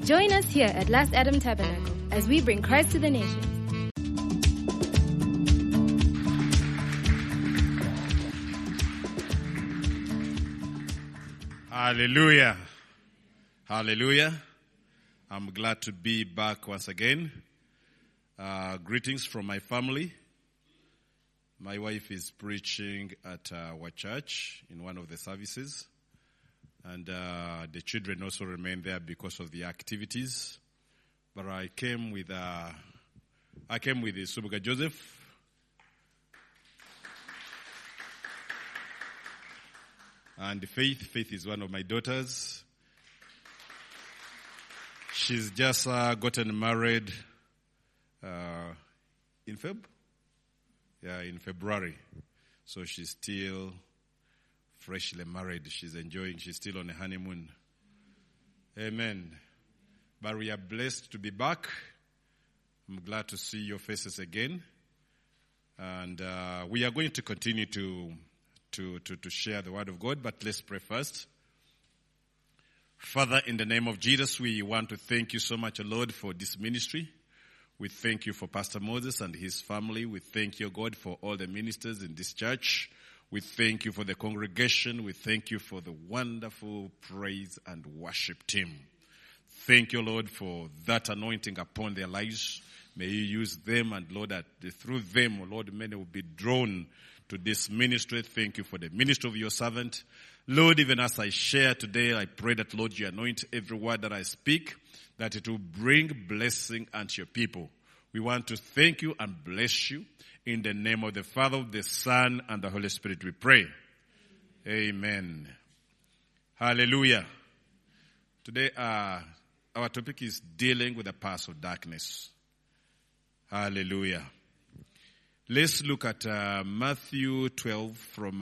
Join us here at Last Adam Tabernacle as we bring Christ to the nations. Hallelujah. Hallelujah. I'm glad to be back once again. Greetings from my family. My wife is preaching at our church in one of the services. And the children also remain there because of the activities. But I came with Subuga Joseph. And Faith is one of my daughters. She's just gotten married in February. So she's still freshly married. She's enjoying. She's still on a honeymoon. Amen. But we are blessed to be back. I'm glad to see your faces again. And we are going to continue to share the word of God, but let's pray first. Father, in the name of Jesus, we want to thank you so much, Lord, for this ministry. We thank you for Pastor Moses and his family. We thank you, God, for all the ministers in this church. We thank you for the congregation. We thank you for the wonderful praise and worship team. Thank you, Lord, for that anointing upon their lives. May you use them, and Lord, that through them, Lord, many will be drawn to this ministry. Thank you for the ministry of your servant. Lord, even as I share today, I pray that, Lord, you anoint every word that I speak, that it will bring blessing unto your people. We want to thank you and bless you. In the name of the Father, the Son, and the Holy Spirit, we pray. Amen. Hallelujah. Today, our topic is dealing with the powers of darkness. Hallelujah. Let's look at Matthew 12 from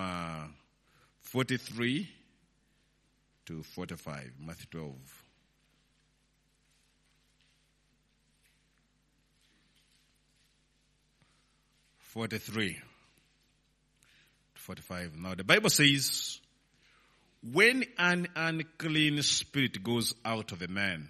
43 to 45. Matthew 12. (43 to 45). Now the Bible says, when an unclean spirit goes out of a man,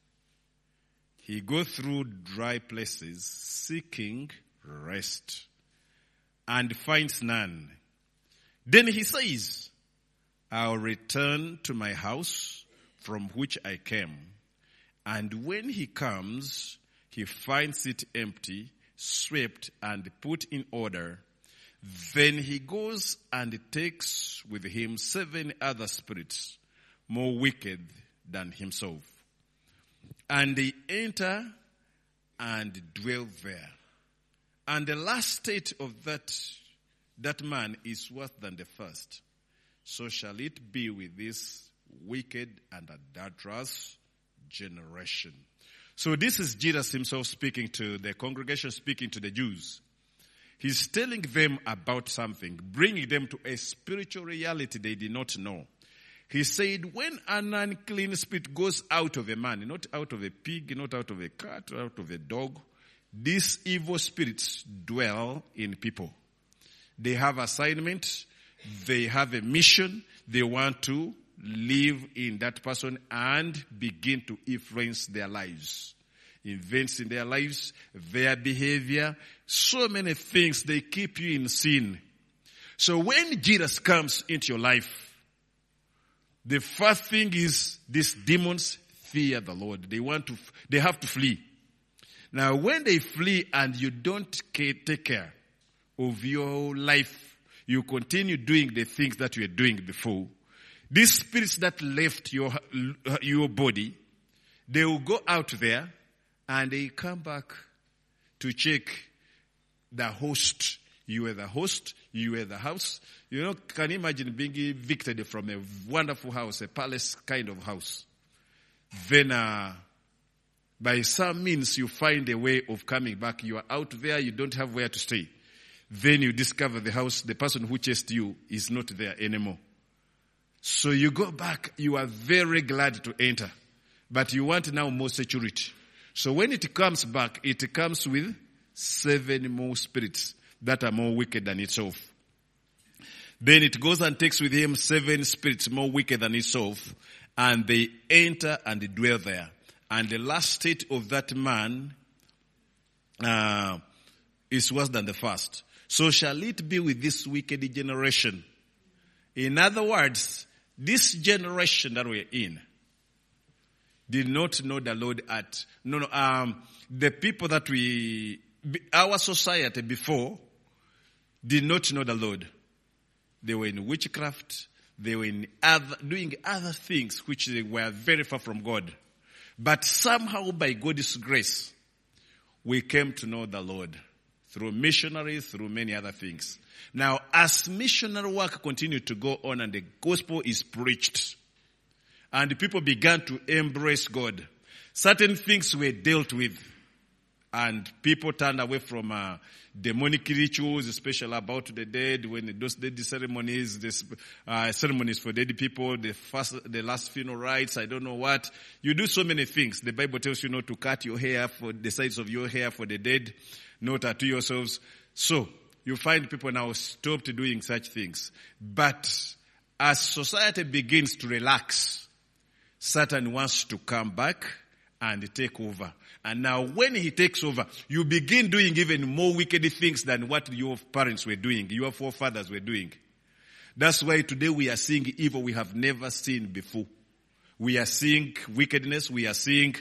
he goes through dry places seeking rest and finds none. Then he says, I'll return to my house from which I came. And when he comes, he finds it empty, swept and put in order. Then he goes and takes with him 7 other spirits more wicked than himself. And they enter and dwell there. And the last state of that man is worse than the first. So shall it be with this wicked and adulterous generation. So this is Jesus himself speaking to the congregation, speaking to the Jews. He's telling them about something, bringing them to a spiritual reality they did not know. He said, when an unclean spirit goes out of a man, not out of a pig, not out of a cat, or out of a dog, these evil spirits dwell in people. They have assignment, they have a mission, they want to live in that person and begin to influence their lives. Events in their lives, their behavior, so many things, they keep you in sin. So when Jesus comes into your life, the first thing is these demons fear the Lord. They have to flee. Now when they flee and you don't take care of your life, you continue doing the things that you were doing before, these spirits that left your body, they will go out there and they come back to check the host. You were the host, you were the house. You know, can you imagine being evicted from a wonderful house, a palace kind of house? Then by some means you find a way of coming back. You are out there, you don't have where to stay. Then you discover the house, the person who chased you is not there anymore. So you go back, you are very glad to enter. But you want now more security. So when it comes back, it comes with 7 more spirits that are more wicked than itself. Then it goes and takes with him 7 spirits more wicked than itself, and they enter and they dwell there. and the last state of that man is worse than the first. So shall it be with this wicked generation. In other words, this generation that we're in did not know the Lord the people that our society before did not know the Lord. They were in witchcraft. They were doing other things which they were very far from God. But somehow by God's grace, we came to know the Lord through missionaries, through many other things. Now, as missionary work continued to go on and the gospel is preached, and people began to embrace God, certain things were dealt with, and people turned away from demonic rituals, especially about the dead, when those dead ceremonies, ceremonies for dead people, the last funeral rites, I don't know what. You do so many things. The Bible tells you not to cut your hair for the sides of your hair for the dead, not tattoo yourselves. So, you find people now stopped doing such things. But as society begins to relax, Satan wants to come back and take over. And now when he takes over, you begin doing even more wicked things than what your parents were doing, your forefathers were doing. That's why today we are seeing evil we have never seen before. We are seeing wickedness, we are seeing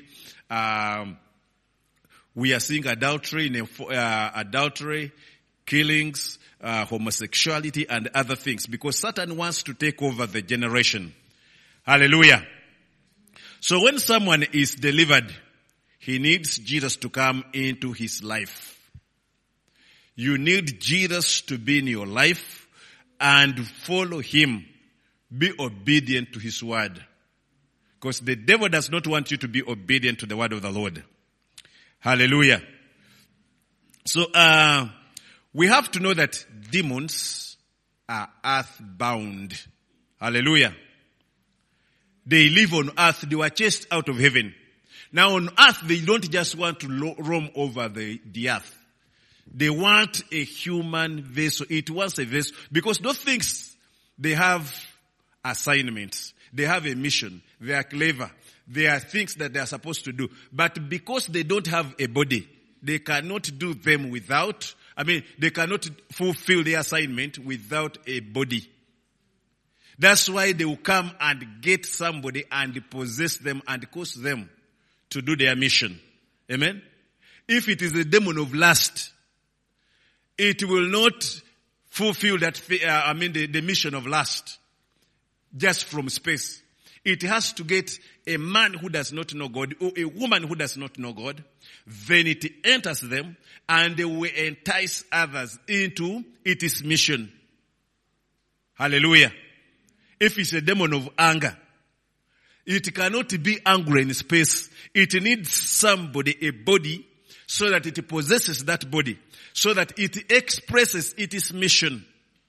adultery, killings, homosexuality and other things, because Satan wants to take over the generation. Hallelujah. So when someone is delivered, he needs Jesus to come into his life. You need Jesus to be in your life and follow him. Be obedient to his word. Because the devil does not want you to be obedient to the word of the Lord. Hallelujah. So, we have to know that demons are earthbound. Hallelujah. They live on earth. They were chased out of heaven. Now on earth, they don't just want to roam over the earth. They want a human vessel. It wants a vessel. Because those things, they have assignments. They have a mission. They are clever. They are things that they are supposed to do. But because they don't have a body, they cannot do them they cannot fulfill their assignment without a body. That's why they will come and get somebody and possess them and cause them to do their mission. Amen? If it is a demon of lust, it will not fulfill the mission of lust just from space. It has to get a man who does not know God or a woman who does not know God. Then it enters them and they will entice others into its mission. Hallelujah. If it's a demon of anger, it cannot be angry in space. It needs somebody, a body, so that it possesses that body, so that it expresses its mission.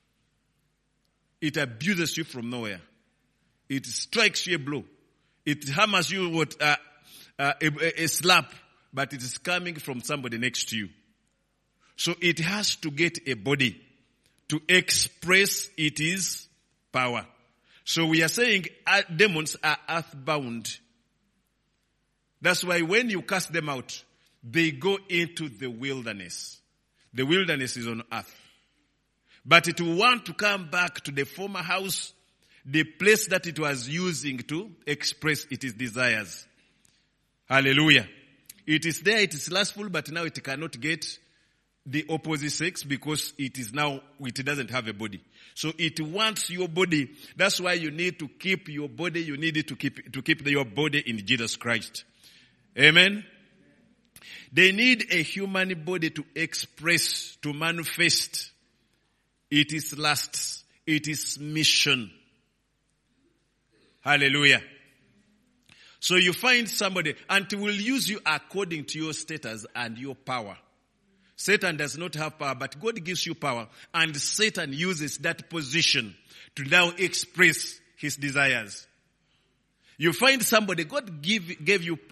It abuses you from nowhere. It strikes you a blow. It hammers you with a slap, but it is coming from somebody next to you. So it has to get a body to express its power. So we are saying demons are earthbound. That's why when you cast them out, they go into the wilderness. The wilderness is on earth. But it will want to come back to the former house, the place that it was using to express its desires. Hallelujah. It is there, it is lustful, but now it cannot get the opposite sex because it doesn't have a body. So it wants your body. That's why you need to keep your body. You need to keep your body in Jesus Christ. Amen. They need a human body to express, to manifest its lusts, its mission. Hallelujah. So you find somebody and will use you according to your status and your power. Satan does not have power, but God gives you power. And Satan uses that position to now express his desires. You find somebody, God gave you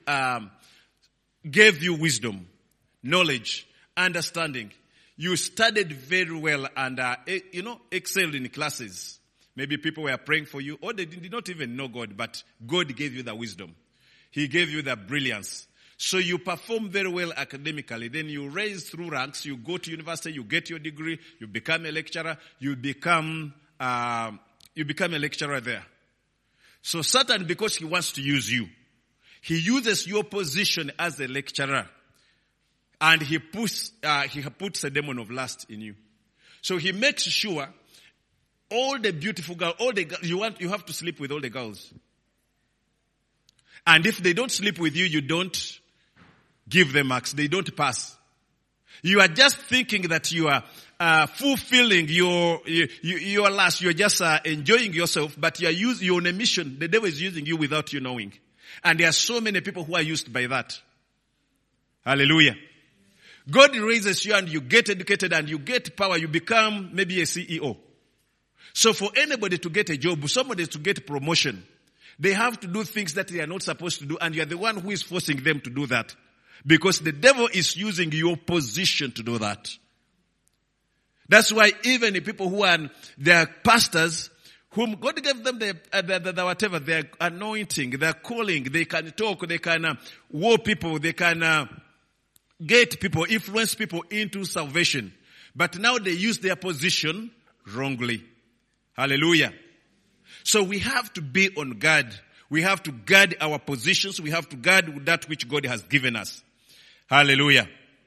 wisdom, knowledge, understanding. You studied very well and, excelled in classes. Maybe people were praying for you or they did not even know God, but God gave you the wisdom. He gave you the brilliance. So you perform very well academically. Then you raise through ranks. You go to university. You get your degree. You become a lecturer. You become a lecturer there. So Satan, because he wants to use you, he uses your position as a lecturer, and he puts a demon of lust in you. So he makes sure all the beautiful girls, you have to sleep with all the girls. And if they don't sleep with you, you don't give them marks. They don't pass. You are just thinking that you are fulfilling your lust. You're just enjoying yourself, but you're on a mission. The devil is using you without you knowing. And there are so many people who are used by that. Hallelujah. God raises you and you get educated and you get power. You become maybe a CEO. So for anybody to get a job, somebody to get promotion, they have to do things that they are not supposed to do, and you are the one who is forcing them to do that. Because the devil is using your position to do that. That's why even the people who are pastors, whom God gave them the whatever, their anointing, their calling, they can talk, they can woo people, they can get people, influence people into salvation. But now they use their position wrongly. Hallelujah. So we have to be on guard. We have to guard our positions. We have to guard that which God has given us. Hallelujah.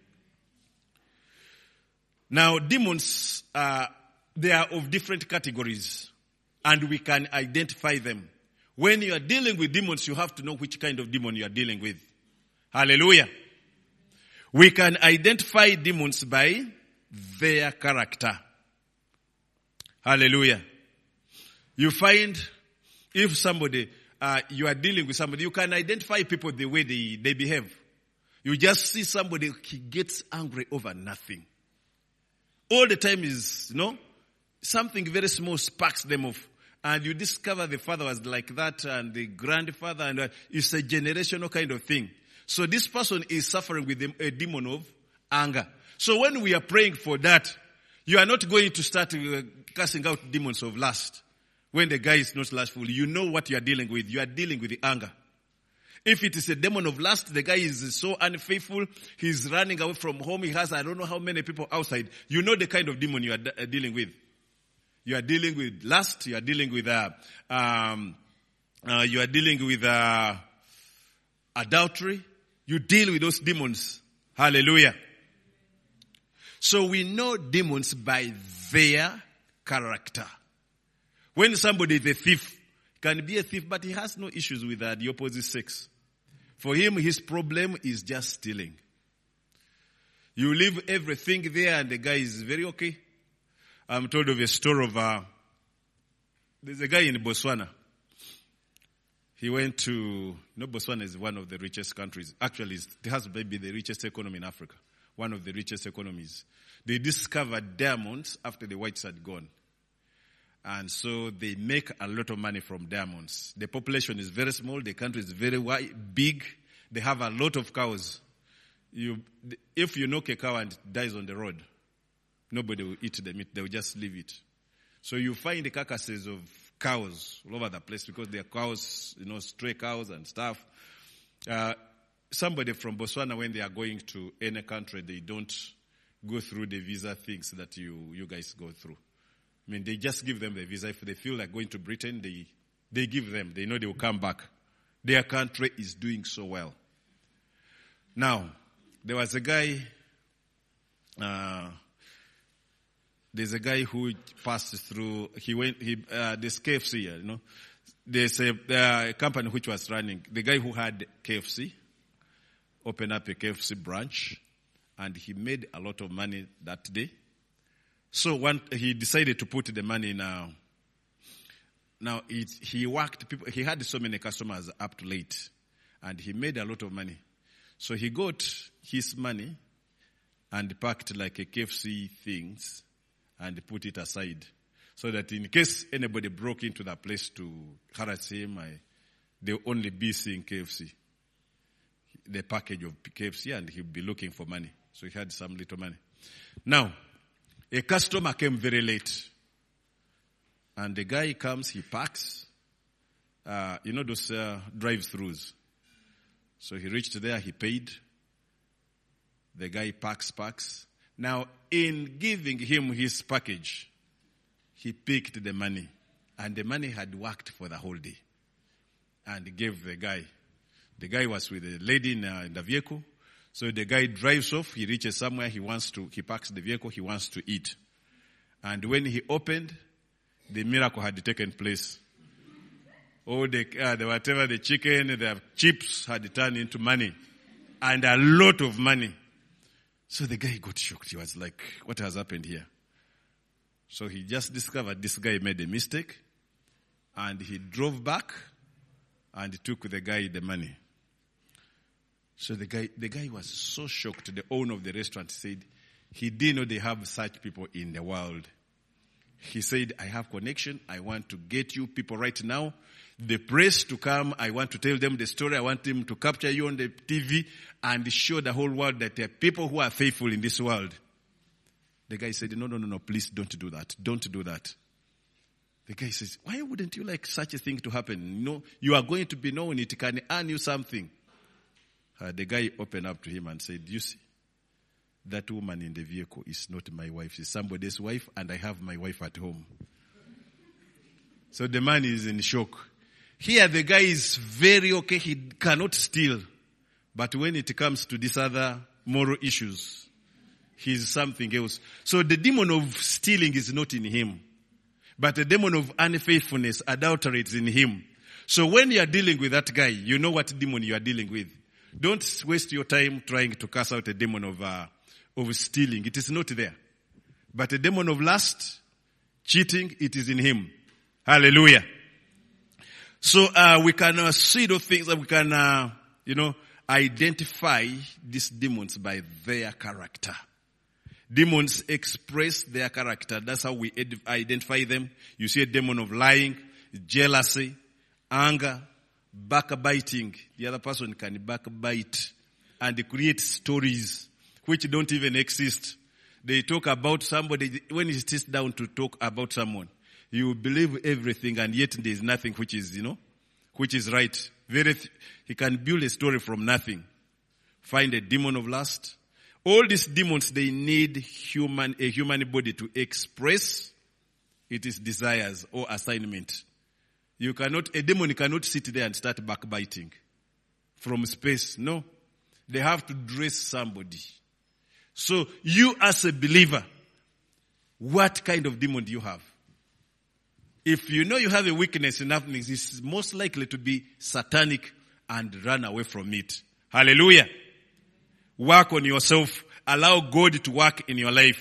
Now, demons, they are of different categories, and we can identify them. When you are dealing with demons, you have to know which kind of demon you are dealing with. Hallelujah. We can identify demons by their character. Hallelujah. You find if somebody, you are dealing with somebody, you can identify people the way they behave. You just see somebody, he gets angry over nothing. All the time is, something very small sparks them off. And you discover the father was like that and the grandfather, and it's a generational kind of thing. So this person is suffering with a demon of anger. So when we are praying for that, you are not going to start casting out demons of lust. When the guy is not lustful, you know what you are dealing with. You are dealing with the anger. If it is a demon of lust, the guy is so unfaithful, he's running away from home, he has I don't know how many people outside. You know the kind of demon you are dealing with. You are dealing with lust, you are dealing with adultery. You deal with those demons. Hallelujah. So we know demons by their character. When somebody is a thief, can be a thief, but he has no issues with the opposite sex. For him, his problem is just stealing. You leave everything there and the guy is very okay. I'm told of a story of, there's a guy in Botswana. He went to, Botswana is one of the richest countries. Actually, it has maybe the richest economy in Africa. One of the richest economies. They discovered diamonds after the whites had gone. And so they make a lot of money from diamonds. The population is very small. The country is very big. They have a lot of cows. If you knock a cow and it dies on the road, nobody will eat the meat. They will just leave it. So you find the carcasses of cows all over the place because they are cows, stray cows and stuff. Somebody from Botswana, when they are going to any country, they don't go through the visa things that you guys go through. I mean, they just give them the visa. If they feel like going to Britain, they give them. They know they will come back. Their country is doing so well. Now, there was a guy, there's a guy who passed through, this KFC, there's a company which was running. The guy who had KFC opened up a KFC branch, and he made a lot of money that day. So he decided to put the money in. Now he worked. He had so many customers up to late, and he made a lot of money. So he got his money and packed like a KFC things and put it aside, so that in case anybody broke into that place to harass him, they'll only be seeing KFC, the package of KFC, and he'll be looking for money. So he had some little money. Now, a customer came very late. And the guy comes, he parks. Those drive-thrus. So he reached there, he paid. The guy packs. Now, in giving him his package, he picked the money. And the money had worked for the whole day. And gave the guy. The guy was with the lady in the vehicle. So the guy drives off, he reaches somewhere, he parks the vehicle, he wants to eat. And when he opened, the miracle had taken place. All whatever the chicken, the chips had turned into money. And a lot of money. So the guy got shocked. He was like, what has happened here? So he just discovered this guy made a mistake. And he drove back and took the guy the money. So the guy was so shocked. The owner of the restaurant said, he didn't know they have such people in the world. He said, I have connection. I want to get you people right now. The press to come. I want to tell them the story. I want them to capture you on the TV and show the whole world that there are people who are faithful in this world. The guy said, no, please don't do that. Don't do that. The guy says, why wouldn't you like such a thing to happen? No, you are going to be known. It can earn you something. The guy opened up to him and said, you see, that woman in the vehicle is not my wife. She's somebody's wife, and I have my wife at home. So the man is in shock. Here the guy is very okay. He cannot steal. But when it comes to these other moral issues, he's something else. So the demon of stealing is not in him. But the demon of unfaithfulness, adultery is in him. So when you are dealing with that guy, you know what demon you are dealing with. Don't waste your time trying to cast out a demon of stealing. It is not there. But a demon of lust, cheating, it is in him. Hallelujah. So we can see those things that we can, identify these demons by their character. Demons express their character. That's how we identify them. You see a demon of lying, jealousy, anger, backbiting. The other person can backbite and create stories which don't even exist. They talk about somebody. When he sits down to talk about someone, you believe everything, and yet there is nothing which is right. He can build a story from nothing. Find a demon of lust. All these demons, they need a human body to express its desires or assignment. A demon cannot sit there and start backbiting from space. No. They have to dress somebody. So you as a believer, what kind of demon do you have? If you know you have a weakness in nothing, it's most likely to be satanic and run away from it. Hallelujah. Work on yourself. Allow God to work in your life.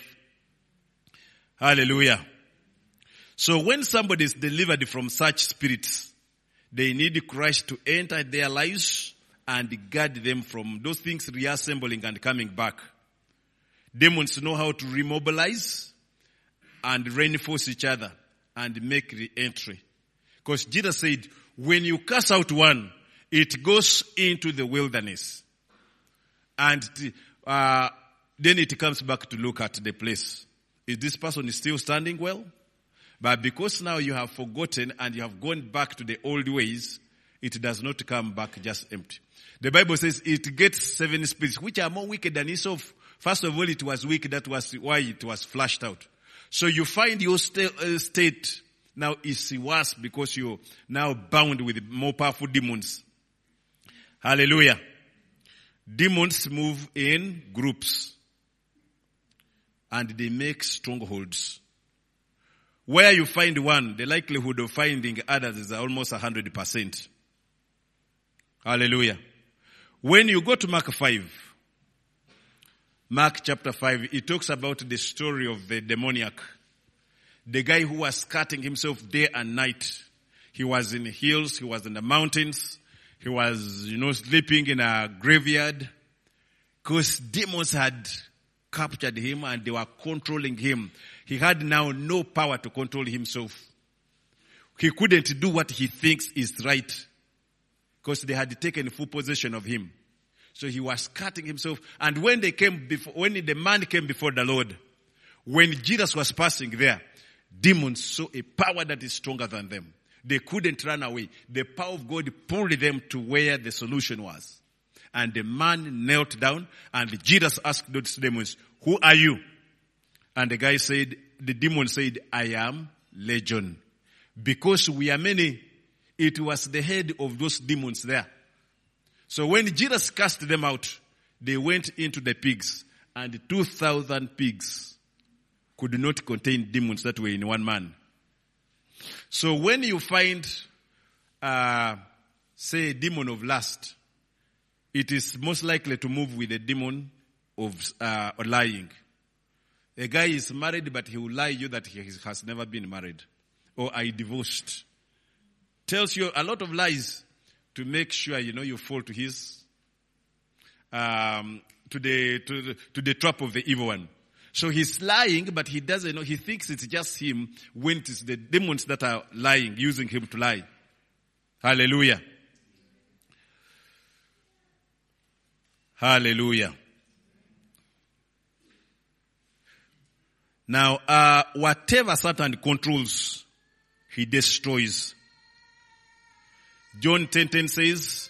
Hallelujah. So when somebody is delivered from such spirits, they need Christ to enter their lives and guard them from those things reassembling and coming back. Demons know how to remobilize and reinforce each other and make re-entry. Because Jesus said, when you cast out one, it goes into the wilderness. And then it comes back to look at the place. Is this person still standing well? But because now you have forgotten and you have gone back to the old ways, it does not come back just empty. The Bible says it gets 7 spirits, which are more wicked than Esau. First of all, it was wicked. That was why it was flushed out. So you find your state now is worse because you're now bound with more powerful demons. Hallelujah. Demons move in groups and they make strongholds. Where you find one, the likelihood of finding others is almost 100%. Hallelujah. When you go to Mark chapter 5, it talks about the story of the demoniac. The guy who was cutting himself day and night. He was in the hills, he was in the mountains, he was, sleeping in a graveyard. Because demons had captured him and they were controlling him. He had now no power to control himself. He couldn't do what he thinks is right. Because they had taken full possession of him. So he was cutting himself. And when the man came before the Lord, when Jesus was passing there, demons saw a power that is stronger than them. They couldn't run away. The power of God pulled them to where the solution was. And the man knelt down, and Jesus asked those demons, who are you? And the demon said, I am Legion. Because we are many, it was the head of those demons there. So when Jesus cast them out, they went into the pigs, and 2,000 pigs could not contain demons that were in one man. So when you find, say, a demon of lust, it is most likely to move with a demon of lying. A guy is married, but he will lie you that he has never been married. Or I divorced. Tells you a lot of lies to make sure, you fall to his, to the trap of the evil one. So he's lying, but he doesn't know. He thinks it's just him when it is the demons that are lying, using him to lie. Hallelujah. Hallelujah. Now, whatever Satan controls, he destroys. John 10:10 says,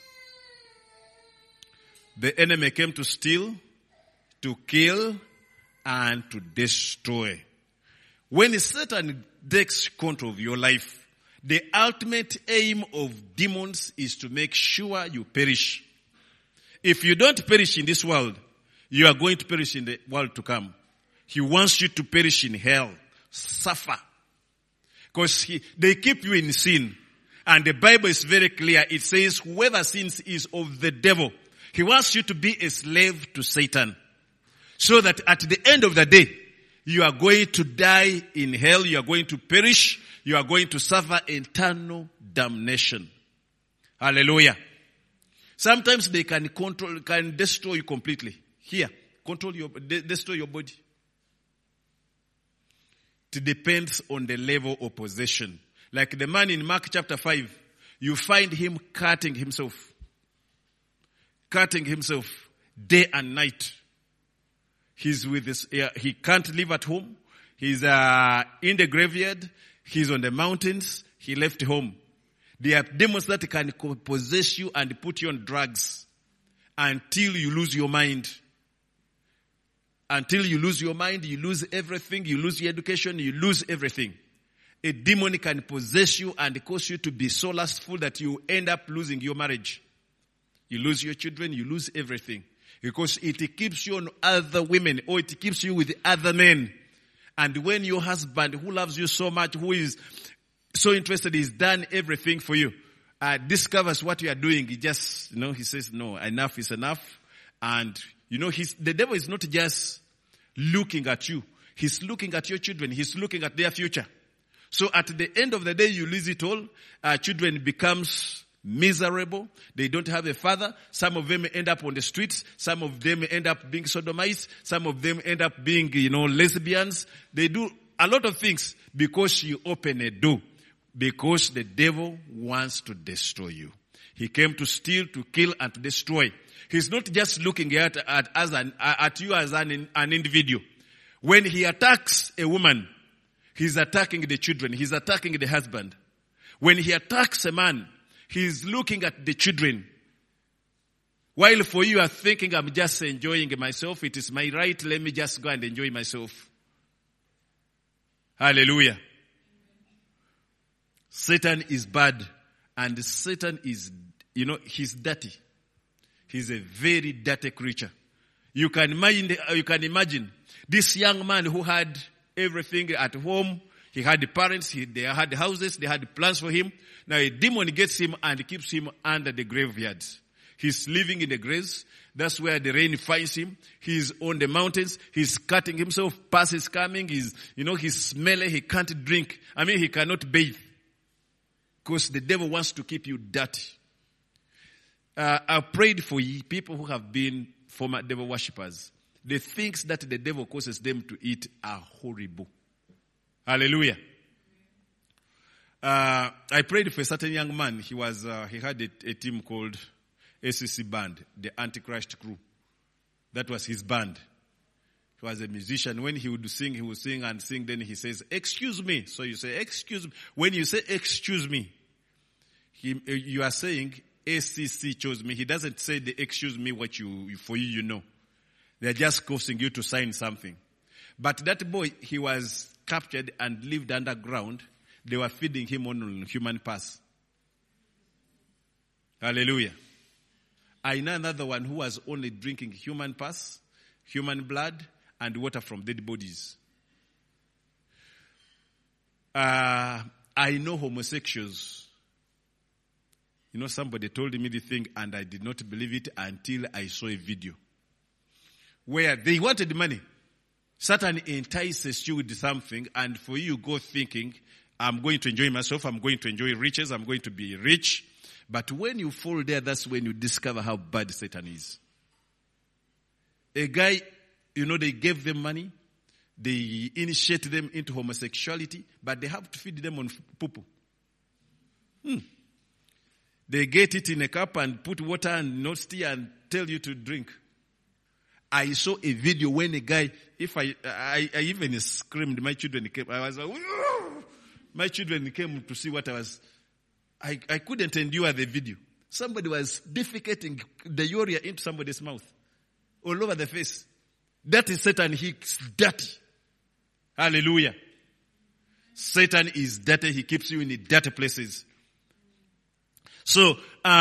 the enemy came to steal, to kill, and to destroy. When Satan takes control of your life, the ultimate aim of demons is to make sure you perish. If you don't perish in this world, you are going to perish in the world to come. He wants you to perish in hell, suffer. Because they keep you in sin. And the Bible is very clear. It says whoever sins is of the devil. He wants you to be a slave to Satan. So that at the end of the day, you are going to die in hell. You are going to perish. You are going to suffer eternal damnation. Hallelujah. Sometimes they can destroy you completely. Here, destroy your body. It depends on the level of possession. Like the man in Mark chapter 5, you find him cutting himself day and night. He's with this, he can't live at home. He's in the graveyard. He's on the mountains. He left home. There are demons that can possess you and put you on drugs until you lose your mind. Until you lose your mind, you lose everything. You lose your education, you lose everything. A demon can possess you and cause you to be so lustful that you end up losing your marriage. You lose your children, you lose everything. Because it keeps you on other women, or it keeps you with other men. And when your husband, who loves you so much, who is so interested, he's done everything for you, discovers what you are doing, he just, he says, no, enough is enough. And, the devil is not just looking at you. He's looking at your children. He's looking at their future. So at the end of the day, you lose it all. Children becomes miserable. They don't have a father. Some of them end up on the streets. Some of them end up being sodomites. Some of them end up being, lesbians. They do a lot of things because you open a door. Because the devil wants to destroy you. He came to steal, to kill, and to destroy. He's not just looking at you as an individual. When he attacks a woman, he's attacking the children. He's attacking the husband. When he attacks a man, he's looking at the children. While for you are thinking, I'm just enjoying myself. It is my right. Let me just go and enjoy myself. Hallelujah. Satan is bad. And Satan is, he's dirty. He's a very dirty creature. You can imagine this young man who had everything at home. He had the parents, they had the houses, they had plans for him. Now a demon gets him and keeps him under the graveyards. He's living in the graves. That's where the rain finds him. He's on the mountains. He's cutting himself. Pus is coming. He's smelly. He can't drink. He cannot bathe. Because the devil wants to keep you dirty. I prayed for people who have been former devil worshippers. The things that the devil causes them to eat are horrible. Hallelujah. I prayed for a certain young man. He had a team called ACC Band, the Antichrist Crew. That was his band. He was a musician. When he would sing and sing. Then he says, excuse me. So you say, excuse me. When you say, excuse me, you are saying, ACC chose me. He doesn't say they excuse me for you, you know. They're just causing you to sign something. But that boy, he was captured and lived underground. They were feeding him on human pus. Hallelujah. I know another one who was only drinking human pus, human blood, and water from dead bodies. I know homosexuals. You know, somebody told me the thing and I did not believe it until I saw a video where they wanted money. Satan entices you with something, and for you go thinking, I'm going to enjoy myself, I'm going to enjoy riches, I'm going to be rich. But when you fall there, that's when you discover how bad Satan is. A guy, you know, they gave them money, they initiate them into homosexuality, but they have to feed them on poo-poo. They get it in a cup and put water and not tea and tell you to drink. I saw a video when a guy, I even screamed, my children came, I was like, whoa! My children came to see what I was, I couldn't endure the video. Somebody was defecating the urea into somebody's mouth, all over the face. That is Satan, he's dirty. Hallelujah. Satan is dirty, he keeps you in the dirty places. So,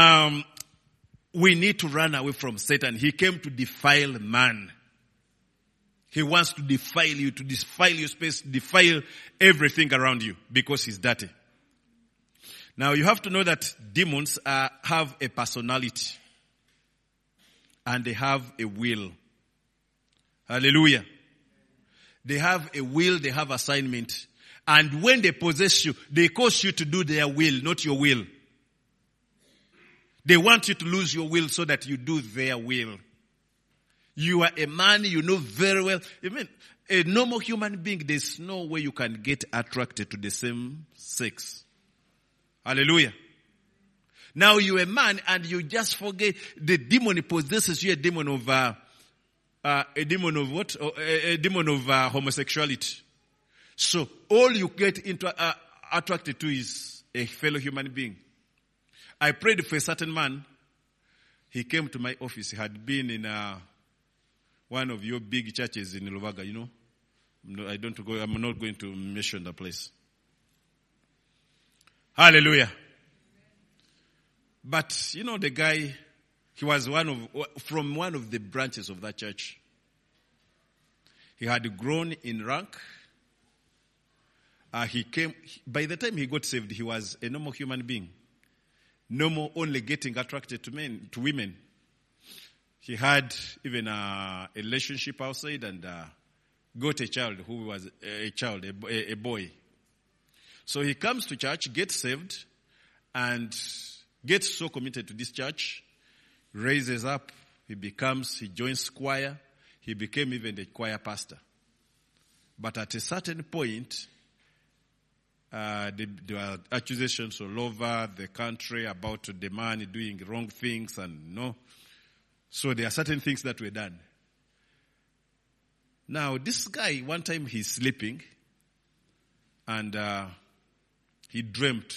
we need to run away from Satan. He came to defile man. He wants to defile you, to defile your space, defile everything around you because he's dirty. Now you have to know that demons have a personality and they have a will. Hallelujah. They have a will, they have assignment. And when they possess you, they cause you to do their will, not your will. They want you to lose your will so that you do their will. You are a man, you know very well. Even a normal human being, there's no way you can get attracted to the same sex. Hallelujah. Now you're a man and you just forget the demon possesses you, a demon of what? A demon of homosexuality. So all you get into attracted to is a fellow human being. I prayed for a certain man. He came to my office. He had been in one of your big churches in Lubaga, you know. I'm not going to mention the place. Hallelujah. But, you know, the guy, he was from one of the branches of that church. He had grown in rank. By the time he got saved, he was a normal human being. No more only getting attracted to women. He had even a relationship outside and got a child who was a boy. So he comes to church, gets saved, and gets so committed to this church, raises up, he joins choir, he became even a choir pastor. But at a certain point, there were accusations all over the country about the man doing wrong things and So there are certain things that were done. Now this guy, one time he's sleeping and he dreamt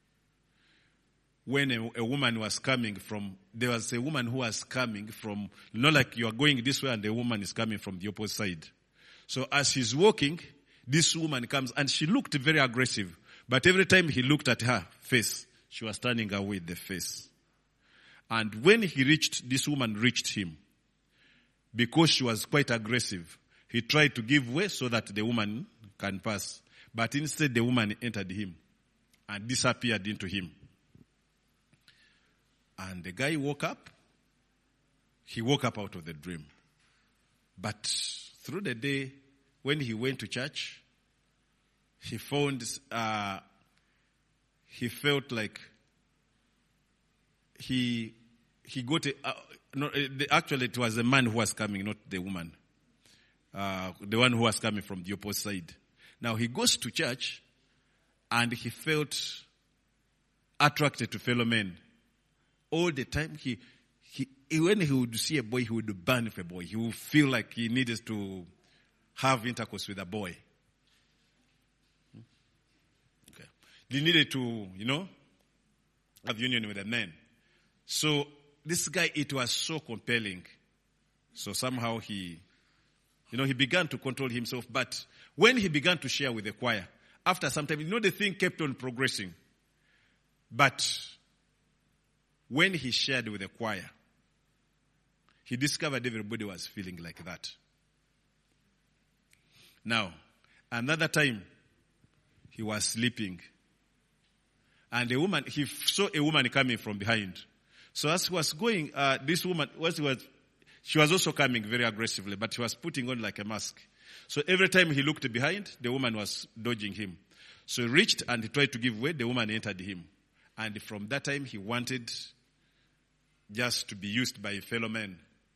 when a woman was coming there was a woman who was coming from, not like you are going this way and the woman is coming from the opposite side. So as he's walking, this woman comes and she looked very aggressive. But every time he looked at her face, she was turning away the face. And when this woman reached him, because she was quite aggressive, he tried to give way so that the woman can pass. But instead the woman entered him and disappeared into him. And the guy woke up. He woke up out of the dream. But through the day, when he went to church, he found, he felt like he got actually it was the man who was coming, not the woman. The one who was coming from the opposite side. Now he goes to church and he felt attracted to fellow men. All the time when he would see a boy, he would burn for a boy. He would feel like he needed to have intercourse with a boy. Okay. He needed to, have union with a man. So this guy, it was so compelling. So somehow he began to control himself. But when he began to share with the choir, after some time, the thing kept on progressing. But when he shared with the choir, he discovered everybody was feeling like that. Now, another time, he was sleeping. And he saw a woman coming from behind. So as he was going, this woman, she was also coming very aggressively, but she was putting on like a mask. So every time he looked behind, the woman was dodging him. So he reached and he tried to give way, the woman entered him. And from that time, he wanted just to be used by a fellow man.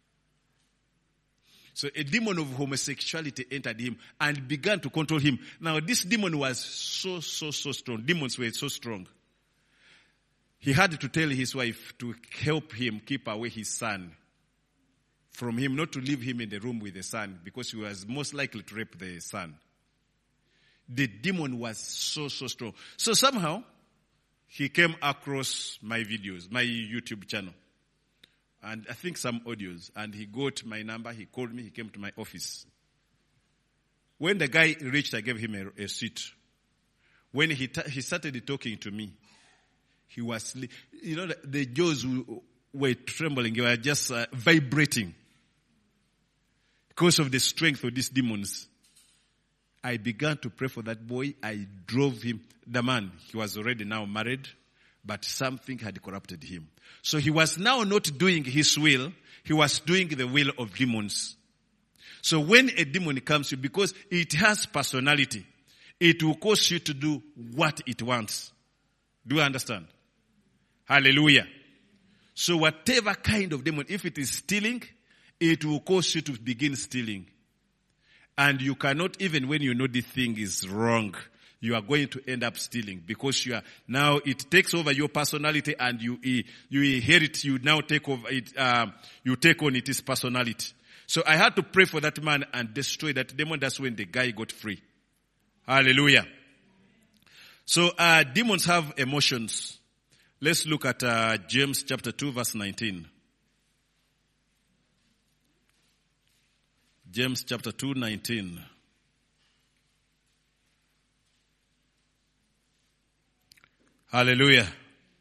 So a demon of homosexuality entered him and began to control him. Now this demon was so strong. Demons were so strong. He had to tell his wife to help him keep away his son from him, not to leave him in the room with the son, because he was most likely to rape the son. The demon was so strong. So somehow, he came across my videos, my YouTube channel. And I think some audios. And he got my number, he called me, he came to my office. When the guy reached, I gave him a seat. When he started talking to me, he was, the jaws were trembling, they were just vibrating. Because of the strength of these demons. I began to pray for that boy. I drove him. The man, he was already now married, but something had corrupted him. So he was now not doing his will. He was doing the will of demons. So when a demon comes to you, because it has personality, it will cause you to do what it wants. Do you understand? Hallelujah. So whatever kind of demon, if it is stealing, it will cause you to begin stealing. And you cannot, even when you know this thing is wrong, you are going to end up stealing because now it takes over your personality and you inherit, you now take over it, you take on its personality. So I had to pray for that man and destroy that demon. That's when the guy got free. Hallelujah. So, demons have emotions. Let's look at, James chapter 2 verse 19. James chapter 2:19. Hallelujah.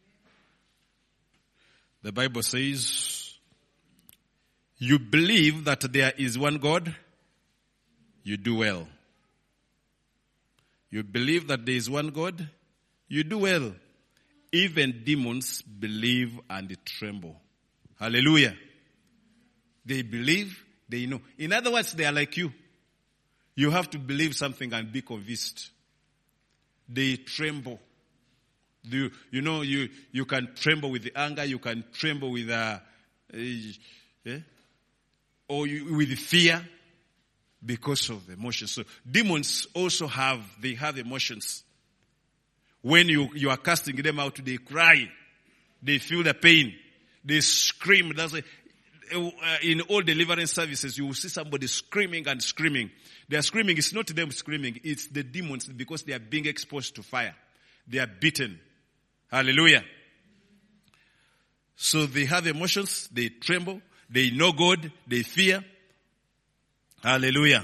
The Bible says, you believe that there is one God, you do well. You believe that there is one God, you do well. Even demons believe and tremble. Hallelujah. They believe. They know. In other words, they are like you. You have to believe something and be convinced. They tremble. You can tremble with the anger. You can tremble with with fear because of the emotions. So demons also have emotions. When you are casting them out, they cry. They feel the pain. They scream. That's why in all deliverance services, you will see somebody screaming and screaming. They are screaming. It's not them screaming. It's the demons because they are being exposed to fire. They are beaten. Hallelujah. So they have emotions. They tremble. They know God. They fear. Hallelujah.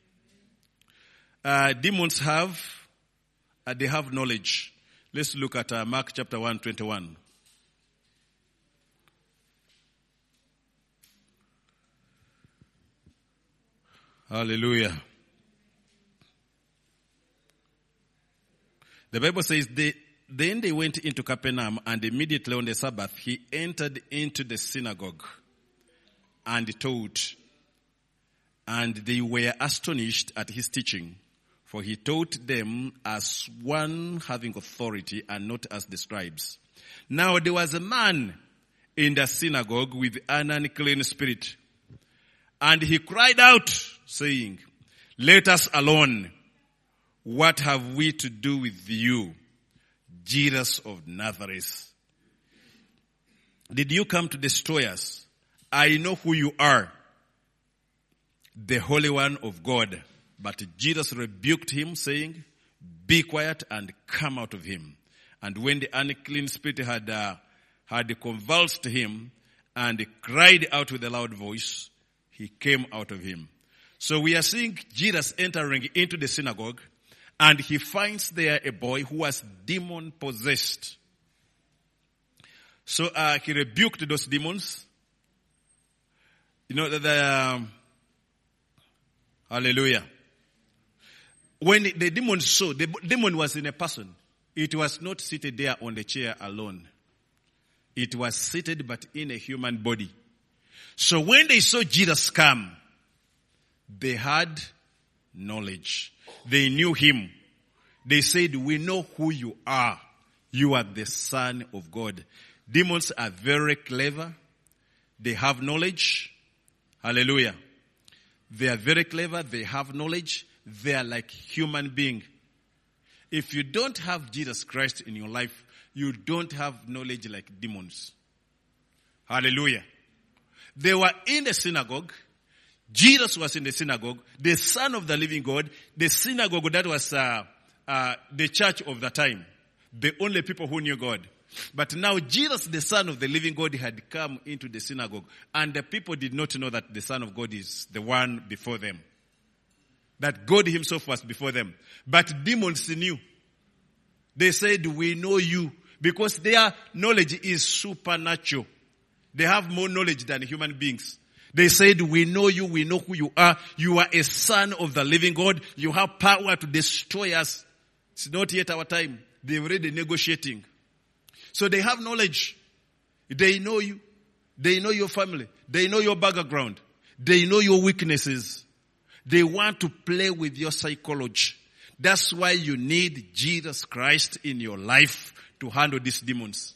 Demons have knowledge. Let's look at Mark chapter 1:21. Hallelujah. The Bible says, then they went into Capernaum, and immediately on the Sabbath, he entered into the synagogue and taught. And they were astonished at his teaching, for he taught them as one having authority and not as the scribes. Now there was a man in the synagogue with an unclean spirit. And he cried out, saying, let us alone. What have we to do with you, Jesus of Nazareth? Did you come to destroy us? I know who you are, the Holy One of God. But Jesus rebuked him, saying, be quiet and come out of him. And when the unclean spirit had convulsed him and cried out with a loud voice, he came out of him. So we are seeing Jesus entering into the synagogue, and he finds there a boy who was demon possessed. So he rebuked those demons. You know, hallelujah. When the demon saw, the demon was in a person. It was not seated there on the chair alone. It was seated but in a human body. So when they saw Jesus come, they had knowledge. They knew him. They said, we know who you are. You are the Son of God. Demons are very clever. They have knowledge. Hallelujah. They are very clever. They have knowledge. They are like human beings. If you don't have Jesus Christ in your life, you don't have knowledge like demons. Hallelujah. They were in the synagogue. Jesus was in the synagogue. The Son of the living God. The synagogue, that was the church of the time. The only people who knew God. But now Jesus, the Son of the living God, had come into the synagogue. And the people did not know that the Son of God is the one before them. That God himself was before them. But demons knew. They said, we know you. Because their knowledge is supernatural. They have more knowledge than human beings. They said, we know you, we know who you are. You are a Son of the living God. You have power to destroy us. It's not yet our time. They're already negotiating. So they have knowledge. They know you. They know your family. They know your background. They know your weaknesses. They want to play with your psychology. That's why you need Jesus Christ in your life to handle these demons.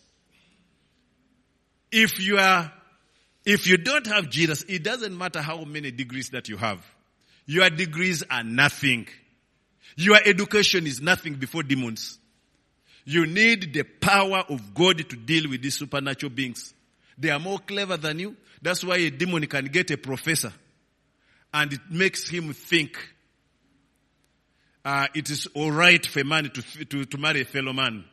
If you don't have Jesus, it doesn't matter how many degrees that you have. Your degrees are nothing. Your education is nothing before demons. You need the power of God to deal with these supernatural beings. They are more clever than you. That's why a demon can get a professor. And it makes him think it is all right for a man to marry a fellow man.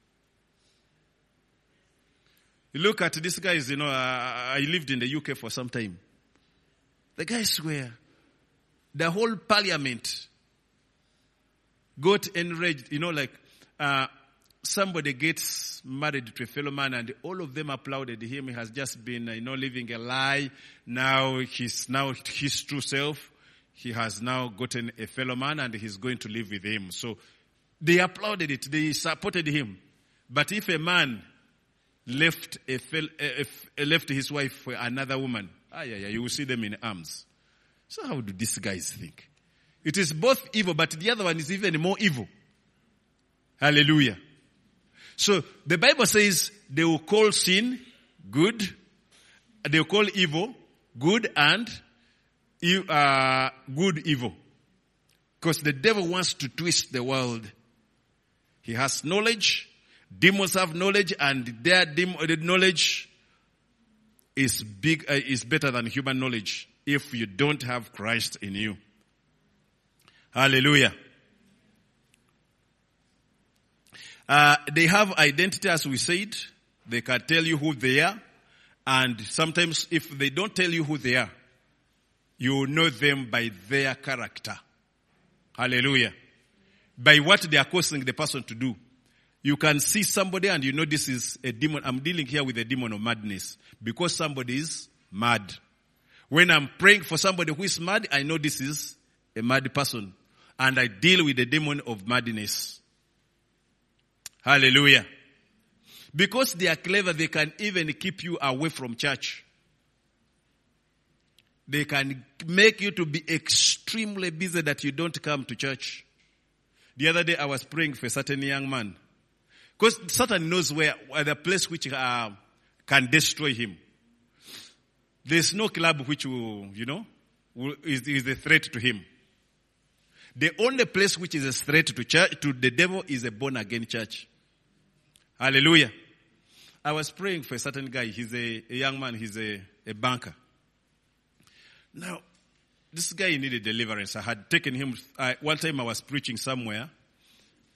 You look at these guys, I lived in the UK for some time. The guys swear the whole parliament got enraged, somebody gets married to a fellow man and all of them applauded him. He has just been, living a lie. Now he's his true self. He has now gotten a fellow man and he's going to live with him. So they applauded it. They supported him. But if a man left his wife for another woman, you will see them in arms. So how do these guys think? It is both evil, but the other one is even more evil. Hallelujah. So the Bible says they will call sin good, they will call evil good, and good evil. Because the devil wants to twist the world. He has knowledge. Demons have knowledge, and their knowledge is better than human knowledge if you don't have Christ in you. Hallelujah. They have identity, as we said. They can tell you who they are. And sometimes if they don't tell you who they are, you know them by their character. Hallelujah. By what they are causing the person to do. You can see somebody and you know this is a demon. I'm dealing here with a demon of madness. Because somebody is mad. When I'm praying for somebody who is mad, I know this is a mad person. And I deal with the demon of madness. Hallelujah. Because they are clever, they can even keep you away from church. They can make you to be extremely busy that you don't come to church. The other day I was praying for a certain young man. Because Satan knows where the place which can destroy him. There's no club which is a threat to him. The only place which is a threat to church, to the devil, is a born again church. Hallelujah. I was praying for a certain guy. He's a young man. He's a banker. Now, this guy needed deliverance. I had taken him. One time I was preaching somewhere.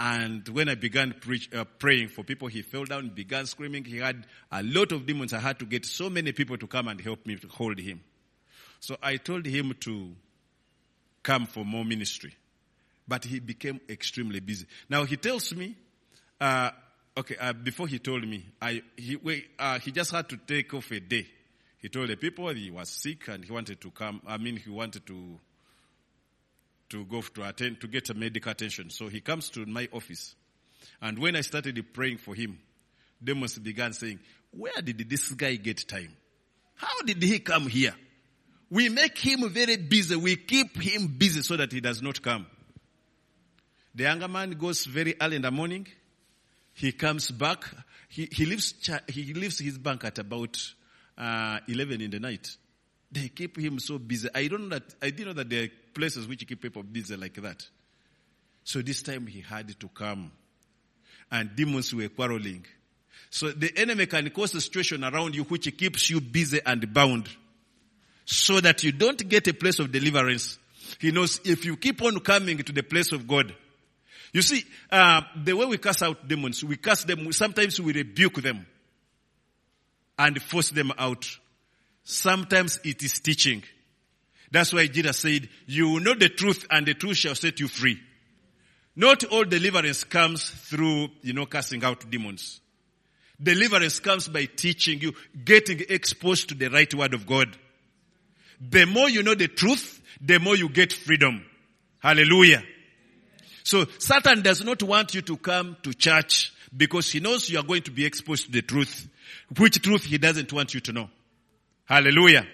And when I began praying for people, he fell down, began screaming. He had a lot of demons. I had to get so many people to come and help me to hold him. So I told him to come for more ministry. But he became extremely busy. Now he tells me, before he told me, he just had to take off a day. He told the people he was sick and he wanted to come. He wanted to go to get a medical attention. So he comes to my office. And when I started praying for him, demons began saying, where did this guy get time? How did he come here? We make him very busy. We keep him busy so that he does not come. The younger man goes very early in the morning. He comes back. He leaves his bank at about 11 in the night. They keep him so busy. I didn't know that there are places which keep people busy like that. So this time he had to come. And demons were quarreling. So the enemy can cause a situation around you which keeps you busy and bound. So that you don't get a place of deliverance. He knows if you keep on coming to the place of God. You see, the way we cast out demons, we cast them, sometimes we rebuke them. And force them out. Sometimes it is teaching. That's why Jesus said, you will know the truth and the truth shall set you free. Not all deliverance comes through, casting out demons. Deliverance comes by teaching you, getting exposed to the right word of God. The more you know the truth, the more you get freedom. Hallelujah. So Satan does not want you to come to church because he knows you are going to be exposed to the truth. Which truth he doesn't want you to know. Hallelujah.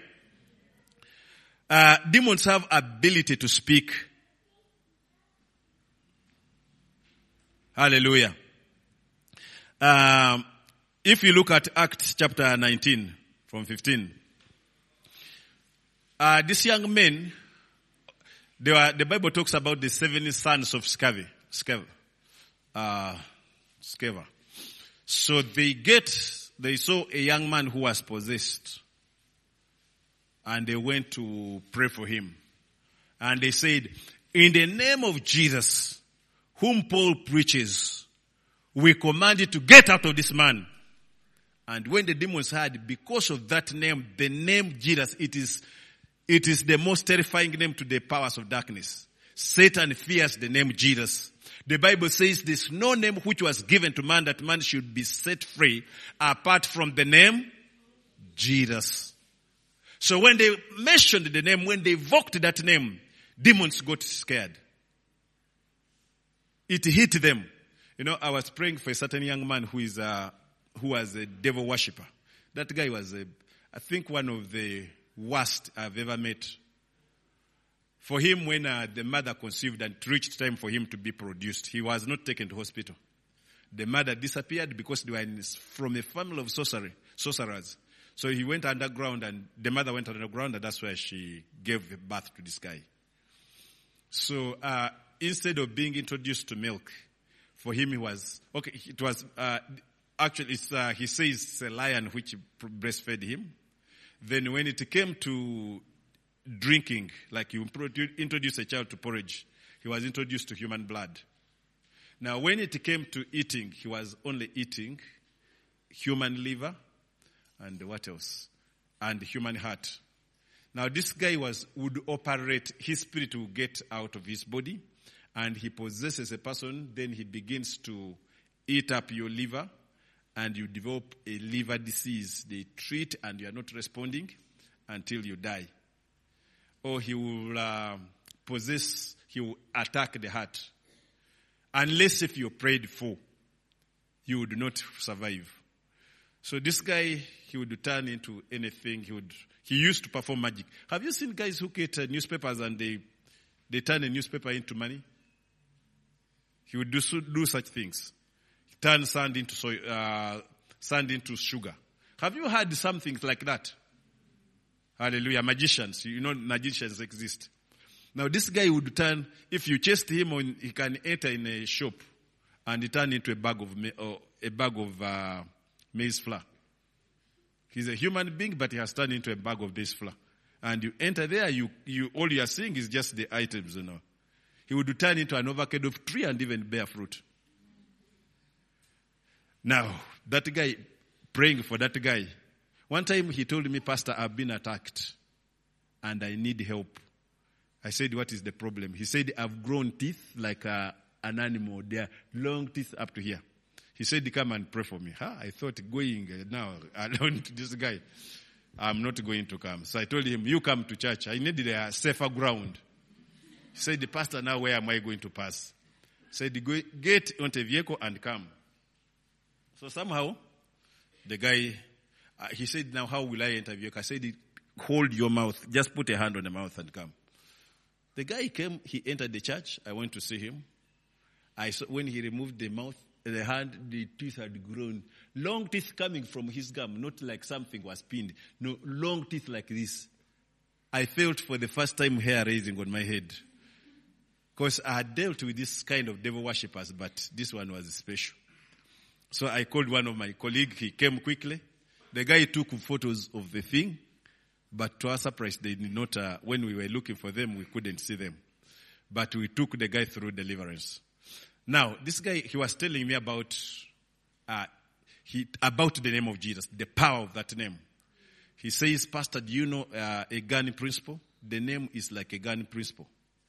Demons have ability to speak. Hallelujah. If you look at Acts chapter 19 from 15. This young man, the Bible talks about the 7 sons of Sceva. So they saw a young man who was possessed. And they went to pray for him. And they said, in the name of Jesus, whom Paul preaches, we command you to get out of this man. And when the demons heard, because of that name, the name Jesus, it is the most terrifying name to the powers of darkness. Satan fears the name Jesus. The Bible says there's no name which was given to man that man should be set free apart from the name Jesus. So when they mentioned the name, when they evoked that name, demons got scared. It hit them. I was praying for a certain young man who was a devil worshipper. That guy was, I think, one of the worst I've ever met. For him, when the mother conceived and it reached time for him to be produced, he was not taken to hospital. The mother disappeared because they were from a family of sorcerers. So he went underground and the mother went underground and that's where she gave birth to this guy. So instead of being introduced to milk, for him he says it's a lion which breastfed him. Then when it came to drinking, like you introduce a child to porridge, he was introduced to human blood. Now when it came to eating, he was only eating human liver and what else? And human heart. Now this guy would operate, his spirit will get out of his body and he possesses a person, then he begins to eat up your liver and you develop a liver disease. They treat and you are not responding until you die. Or he will he will attack the heart. Unless if you prayed for, you would not survive. So this guy, he would turn into anything. He used to perform magic. Have you seen guys who get newspapers and they turn a newspaper into money? He would do such things. Turn sand into sugar. Have you heard something like that? Hallelujah. Magicians. Magicians exist. Now this guy would turn, if you chased him, he can enter in a shop and he turn into a bag of maize flour. He's a human being, but he has turned into a bag of maize flour. And you enter there, all you are seeing is just the items, He would turn into an avocado tree and even bear fruit. Now, that guy, praying for that guy. One time he told me, Pastor, I've been attacked and I need help. I said, what is the problem? He said, I've grown teeth like an animal. They are long teeth up to here. He said, come and pray for me. I thought going now alone to this guy, I'm not going to come. So I told him, you come to church. I needed a safer ground. He said, the pastor, now where am I going to pass? He said, get on the vehicle and come. So somehow, the guy, he said, now how will I enter the vehicle? I said, hold your mouth. Just put a hand on the mouth and come. The guy came, he entered the church. I went to see him. I saw when he removed the mouth, the hand, the teeth had grown. Long teeth coming from his gum, not like something was pinned. No, long teeth like this. I felt for the first time hair raising on my head. Because I had dealt with this kind of devil worshippers, but this one was special. So I called one of my colleagues. He came quickly. The guy took photos of the thing, but to our surprise, they did not, when we were looking for them, we couldn't see them. But we took the guy through deliverance. Now, this guy, he was telling me about the name of Jesus, the power of that name. He says, Pastor, do you know a gun principle? The name is like a gun principle.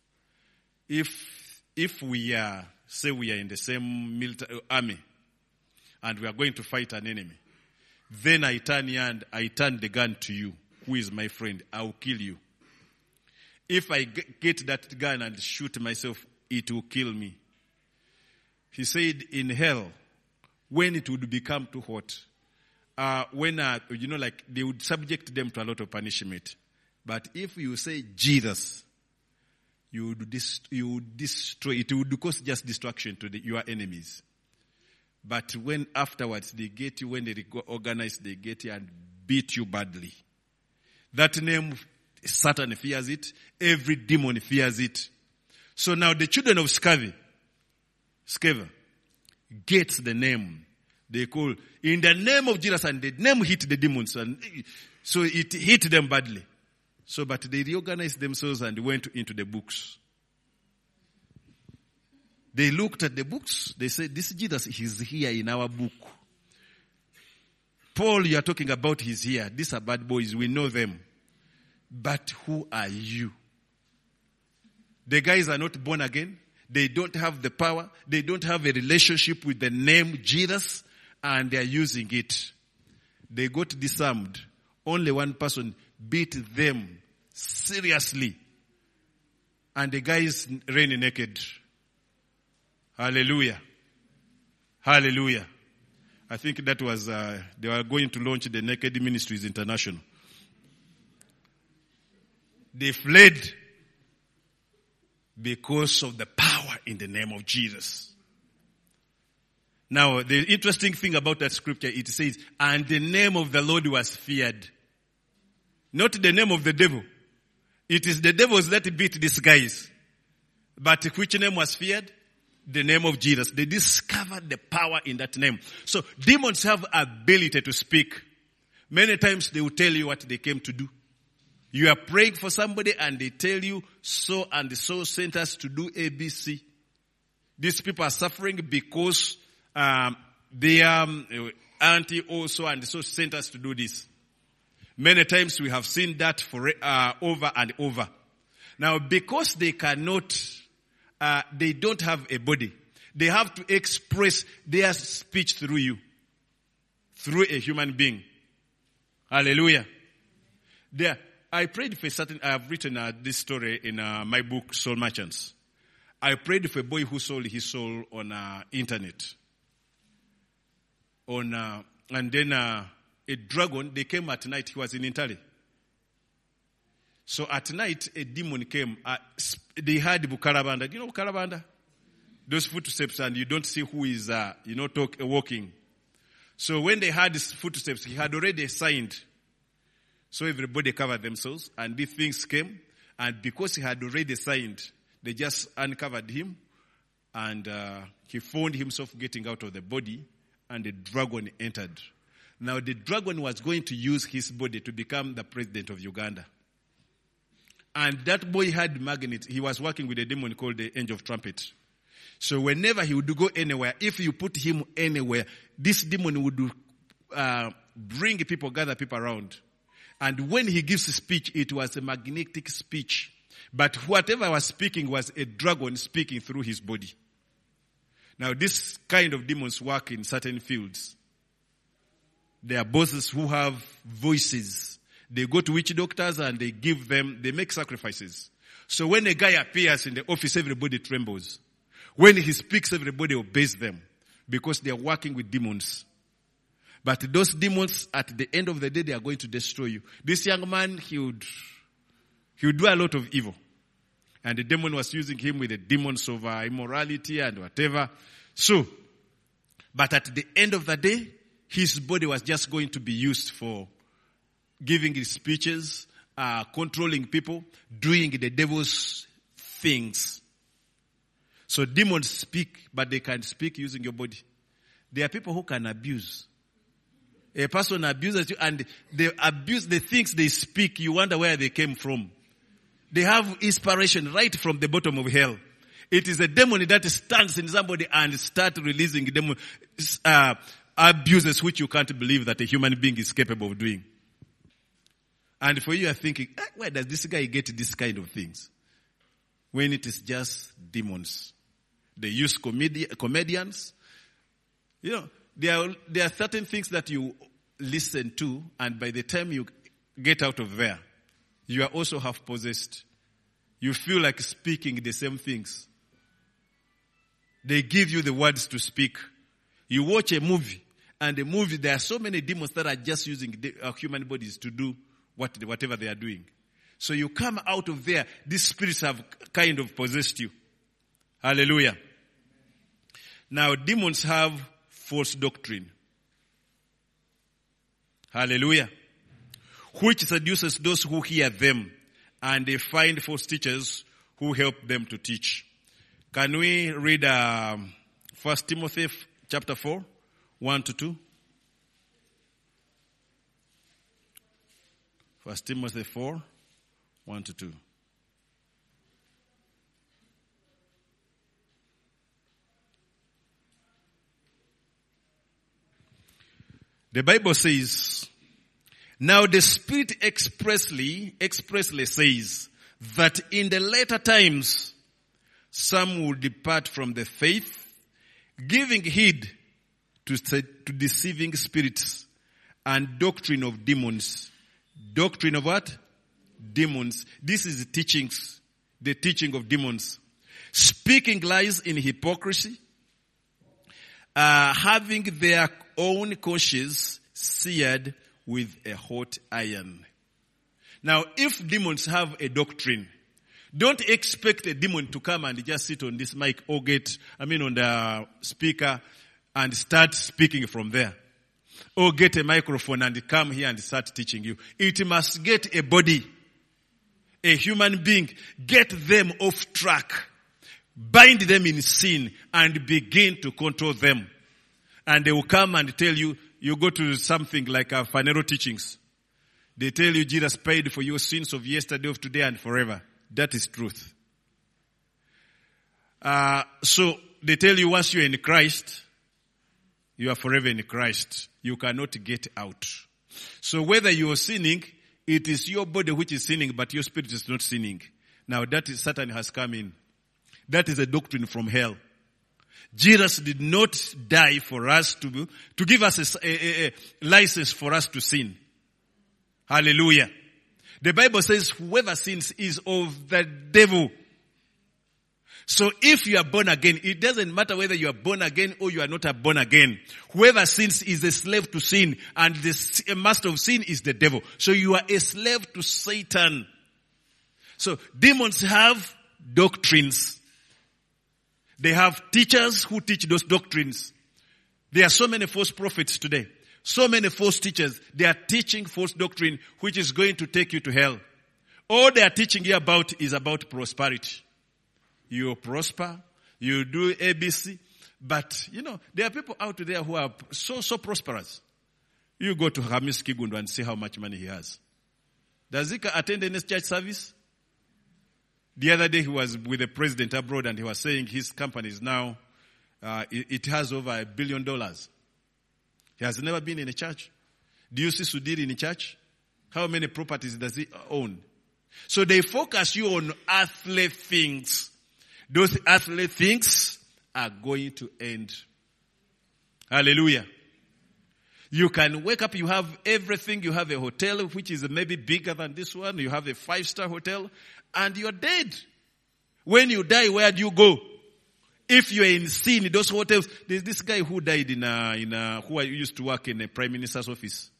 If we are, say we are in the same military army, and we are going to fight an enemy, then I turn the gun to you, who is my friend, I will kill you. If I get that gun and shoot myself, it will kill me. He said in hell, when it would become too hot, like they would subject them to a lot of punishment. But if you say Jesus, you would destroy, it would cause just destruction to your enemies. But when afterwards they get you, when they organize, they get you and beat you badly. That name, Satan fears it. Every demon fears it. So now the children of Sceva gets the name. They call, in the name of Jesus, and the name hit the demons. And so it hit them badly. So, but they reorganized themselves and went into the books. They looked at the books. They said, this Jesus is here in our book. Paul, you are talking about, he's here. These are bad boys. We know them. But who are you? The guys are not born again. They don't have the power. They don't have a relationship with the name Jesus. And they are using it. They got disarmed. Only one person beat them seriously. And the guys ran naked. Hallelujah. Hallelujah. I think that was, they were going to launch the Naked Ministries International. They fled because of the power in the name of Jesus. Now, the interesting thing about that scripture, it says, and the name of the Lord was feared. Not the name of the devil. It is the devils that beat these guys. But which name was feared? The name of Jesus. They discovered the power in that name. So demons have ability to speak. Many times they will tell you what they came to do. You are praying for somebody and they tell you so and so sent us to do ABC. These people are suffering because they are auntie also and so sent us to do this. Many times we have seen that for over and over. Now because they cannot, they don't have a body. They have to express their speech through you. Through a human being. Hallelujah. I prayed for I have written this story in my book, Soul Merchants. I prayed for a boy who sold his soul on internet. And then a dragon, they came at night, he was in Italy. So at night, a demon came. They had Bukarabanda. Do you know Bukarabanda? Those footsteps, and you don't see who is, walking. So when they had these footsteps, he had already signed. So everybody covered themselves, and these things came. And because he had already signed, they just uncovered him, and he found himself getting out of the body, and the dragon entered. Now the dragon was going to use his body to become the president of Uganda. And that boy had magnet. He was working with a demon called the Angel of Trumpet. So whenever he would go anywhere, if you put him anywhere, this demon would bring people, gather people around. And when he gives a speech, it was a magnetic speech. But whatever was speaking was a dragon speaking through his body. Now this kind of demons work in certain fields. There are bosses who have voices. They go to witch doctors and they make sacrifices. So when a guy appears in the office, everybody trembles. When he speaks, everybody obeys them because they are working with demons. But those demons, at the end of the day, they are going to destroy you. This young man, he would do a lot of evil. And the demon was using him with the demons of immorality and whatever. So, but at the end of the day, his body was just going to be used for giving his speeches, controlling people, doing the devil's things. So demons speak, but they can speak using your body. There are people who can abuse. A person abuses you and they abuse the things they speak. You wonder where they came from. They have inspiration right from the bottom of hell. It is a demon that stands in somebody and starts releasing demon abuses which you can't believe that a human being is capable of doing. And for you are thinking, where does this guy get this kind of things? When it is just demons. They use comedians. You know, there are certain things that you listen to, and by the time you get out of there, you are also half possessed. You feel like speaking the same things. They give you the words to speak. You watch a movie, and the movie, there are so many demons that are just using human bodies to do whatever they are doing. So you come out of there, these spirits have kind of possessed you. Hallelujah. Now demons have false doctrine. Hallelujah. Which seduces those who hear them, and they find false teachers who help them to teach. Can we read 1 Timothy chapter 4, 1-2? 1 Timothy 4, 1-2. The Bible says, now the Spirit expressly says that in the later times some will depart from the faith, giving heed to deceiving spirits and doctrine of demons. Doctrine of what? Demons. This is the teaching of demons. Speaking lies in hypocrisy, having their own conscience seared with a hot iron. Now, if demons have a doctrine, don't expect a demon to come and just sit on this mic or on the speaker and start speaking from there. Or get a microphone and come here and start teaching you. It must get a body, a human being, get them off track, bind them in sin and begin to control them. And they will come and tell you, you go to something like Phaneroo teachings. They tell you Jesus paid for your sins of yesterday, of today, and forever. That is truth. So they tell you once you're in Christ, you are forever in Christ. You cannot get out. So whether you are sinning, it is your body which is sinning, but your spirit is not sinning. Now that is Satan has come in. That is a doctrine from hell. Jesus did not die for us to give us a license for us to sin. Hallelujah. The Bible says whoever sins is of the devil. So if you are born again, it doesn't matter whether you are born again or you are not born again. Whoever sins is a slave to sin, and the master of sin is the devil. So you are a slave to Satan. So demons have doctrines. They have teachers who teach those doctrines. There are so many false prophets today. So many false teachers. They are teaching false doctrine which is going to take you to hell. All they are teaching you about is about prosperity. You prosper. You do ABC. But, there are people out there who are so prosperous. You go to Hamis Kigundu and see how much money he has. Does he attend any church service? The other day he was with the president abroad and he was saying his company is now, it has over $1 billion. He has never been in a church. Do you see Sudhir in a church? How many properties does he own? So they focus you on earthly things. Those earthly things are going to end. Hallelujah. You can wake up, you have everything, you have a hotel which is maybe bigger than this one, you have a 5-star hotel, and you're dead. When you die, where do you go? If you're in sin, in those hotels, there's this guy who died who used to work in the Prime Minister's office.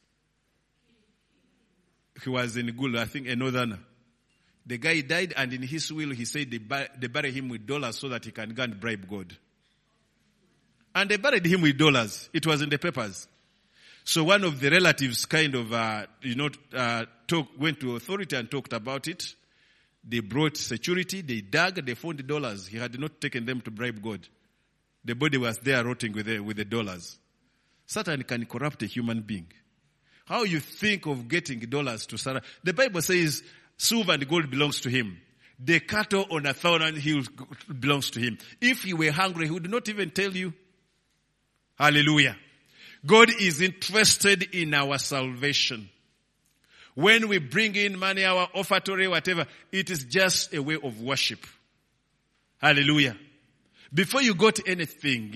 He was in Gulu, I think a northerner. The guy died, and in his will he said they bury him with dollars so that he can go and bribe God. And they buried him with dollars. It was in the papers. So one of the relatives kind of, went to authority and talked about it. They brought security, they dug, they found the dollars. He had not taken them to bribe God. The body was there rotting with the dollars. Satan can corrupt a human being. How you think of getting dollars to Sarah? The Bible says silver and gold belongs to him. The cattle on 1,000 hills belongs to him. If you were hungry, he would not even tell you. Hallelujah. God is interested in our salvation. When we bring in money, our offertory, whatever, it is just a way of worship. Hallelujah. Before you got anything,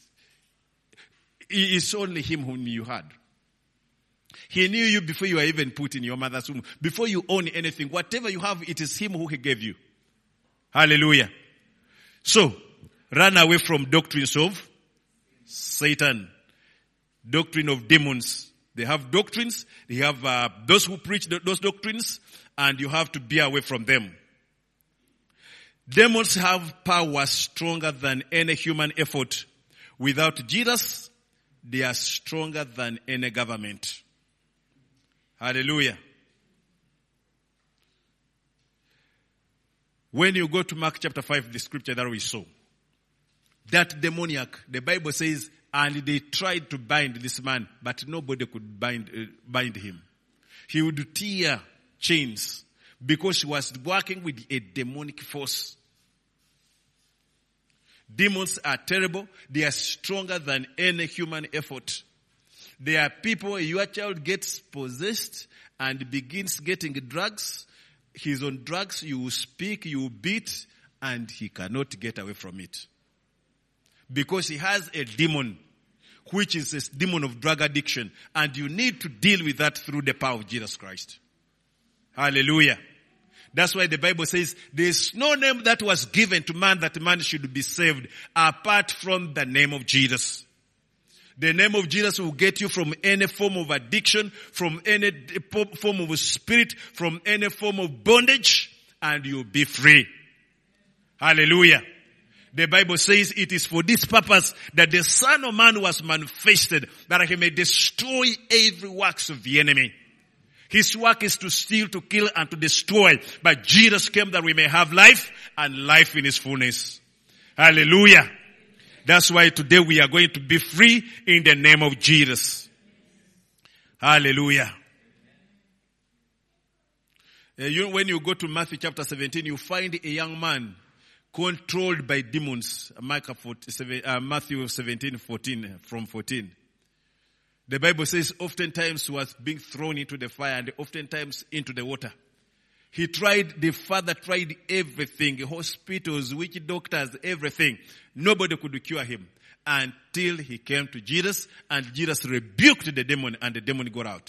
it's only him whom you had. He knew you before you were even put in your mother's womb. Before you own anything, whatever you have, it is him who he gave you. Hallelujah. So, run away from doctrines of Satan. Doctrine of demons. They have doctrines. They have those who preach those doctrines, and you have to be away from them. Demons have power stronger than any human effort. Without Jesus, they are stronger than any government. Hallelujah. When you go to Mark chapter 5, the scripture that we saw, that demoniac, the Bible says, and they tried to bind this man, but nobody could bind him. He would tear chains because he was working with a demonic force. Demons are terrible. They are stronger than any human effort. There are people, your child gets possessed and begins getting drugs. He's on drugs, you speak, you beat, and he cannot get away from it. Because he has a demon, which is a demon of drug addiction. And you need to deal with that through the power of Jesus Christ. Hallelujah. That's why the Bible says, there is no name that was given to man that man should be saved apart from the name of Jesus. The name of Jesus will get you from any form of addiction, from any form of spirit, from any form of bondage, and you'll be free. Hallelujah. The Bible says it is for this purpose that the Son of Man was manifested, that he may destroy every works of the enemy. His work is to steal, to kill, and to destroy. But Jesus came that we may have life, and life in his fullness. Hallelujah. That's why today we are going to be free in the name of Jesus. Hallelujah. When you go to Matthew chapter 17, you find a young man controlled by demons. Matthew 17, 14, from 14. The Bible says oftentimes he was being thrown into the fire and oftentimes into the water. The father tried everything, hospitals, witch doctors, everything. Nobody could cure him until he came to Jesus, and Jesus rebuked the demon, and the demon got out.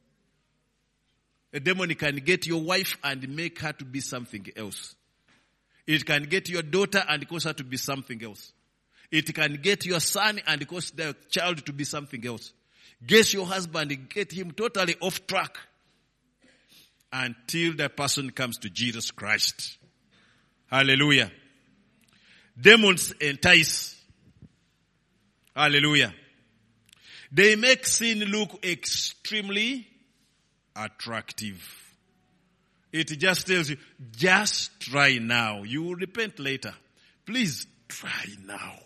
A demon can get your wife and make her to be something else. It can get your daughter and cause her to be something else. It can get your son and cause the child to be something else. Get your husband and get him totally off track until the person comes to Jesus Christ. Hallelujah. Demons entice. Hallelujah. They make sin look extremely attractive. It just tells you, just try now. You will repent later. Please try now.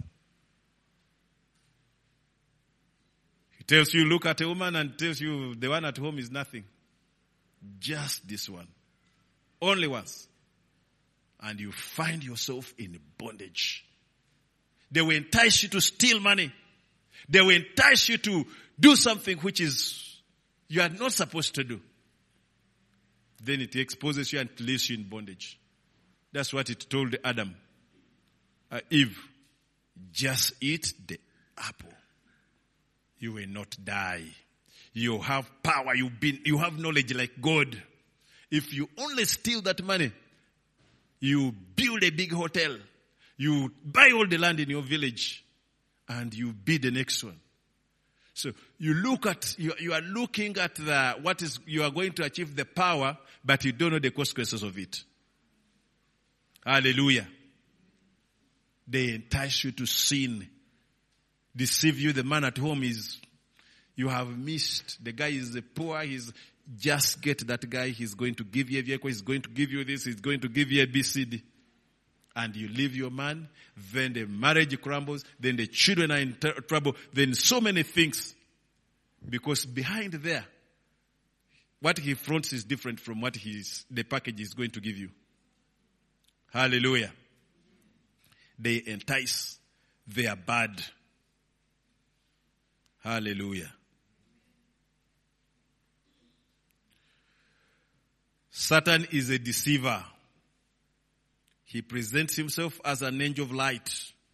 It tells you, look at a woman and tells you the one at home is nothing. Just this one. Only once. and you find yourself in bondage. They will entice you to steal money. They will entice you to do something which is you are not supposed to do. Then it exposes you and leaves you in bondage. That's what it told Adam. Eve, just eat the apple. You will not die. You have power. You have knowledge like God. If you only steal that money, you build a big hotel. You buy all the land in your village and you be the next one. So you are looking at you are going to achieve the power, but you don't know the consequences of it. Hallelujah. They entice you to sin, deceive you. The man at home you have missed. The guy is poor. Just get that guy. He's going to give you a vehicle. He's going to give you this. He's going to give you a BCD. And you leave your man. Then the marriage crumbles. Then the children are in trouble. Then so many things. Because behind there, what he fronts is different from what the package is going to give you. Hallelujah. They entice. They are bad. Hallelujah. Satan is a deceiver. He presents himself as an angel of light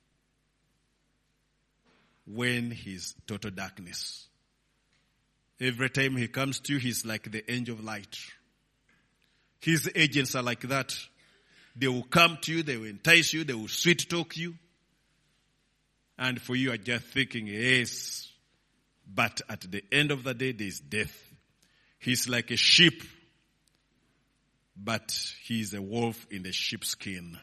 when he's total darkness. Every time he comes to you, he's like the angel of light. His agents are like that. They will come to you, they will entice you, they will sweet talk you. And for you are just thinking, yes. But at the end of the day, there is death. He's like a sheep, but he is a wolf in the sheep's skin.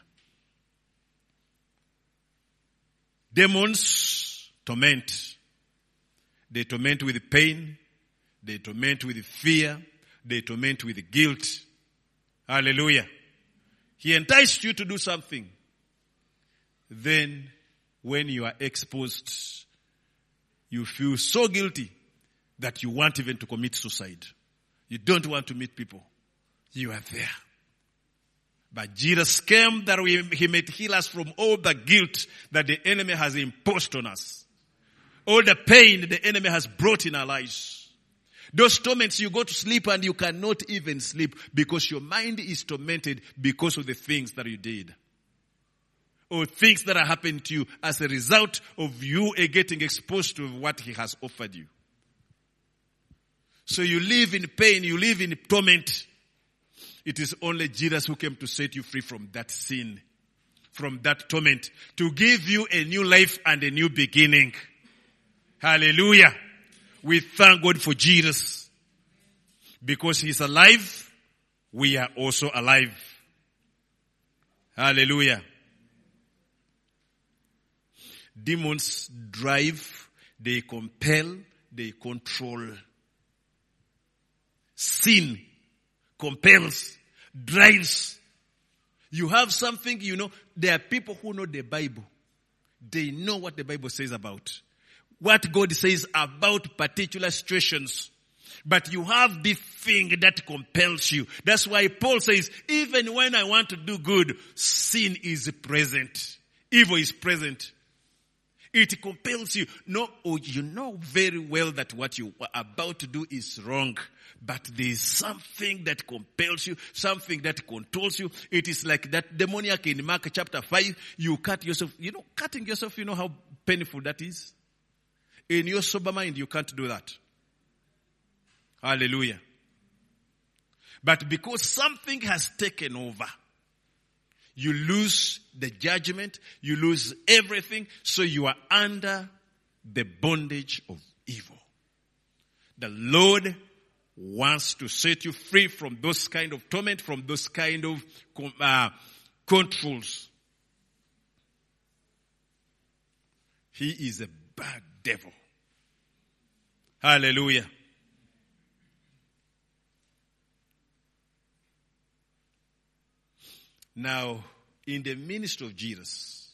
Demons torment. They torment with pain. They torment with fear. They torment with guilt. Hallelujah. He enticed you to do something. Then, when you are exposed, you feel so guilty that you want even to commit suicide. You don't want to meet people. You are there. But Jesus came that he might heal us from all the guilt that the enemy has imposed on us. All the pain the enemy has brought in our lives. Those torments, you go to sleep and you cannot even sleep because your mind is tormented because of the things that you did. Or things that are happening to you as a result of you getting exposed to what he has offered you. So you live in pain, you live in torment. It is only Jesus who came to set you free from that sin, from that torment, to give you a new life and a new beginning. Hallelujah. We thank God for Jesus. Because he's alive, we are also alive. Hallelujah. Demons drive, they compel, they control. Sin compels, drives. You have something, there are people who know the Bible. They know what the Bible says about. What God says about particular situations. But you have this thing that compels you. That's why Paul says, even when I want to do good, sin is present. Evil is present. It compels you. No, you know very well that what you are about to do is wrong. But there is something that compels you, something that controls you. It is like that demoniac in Mark chapter 5. You cut yourself. Cutting yourself, you know how painful that is? In your sober mind, you can't do that. Hallelujah. But because something has taken over, you lose the judgment, you lose everything, so you are under the bondage of evil. The Lord wants to set you free from those kind of torment, from those kind of controls. He is a bad devil. Hallelujah. Now, in the ministry of Jesus,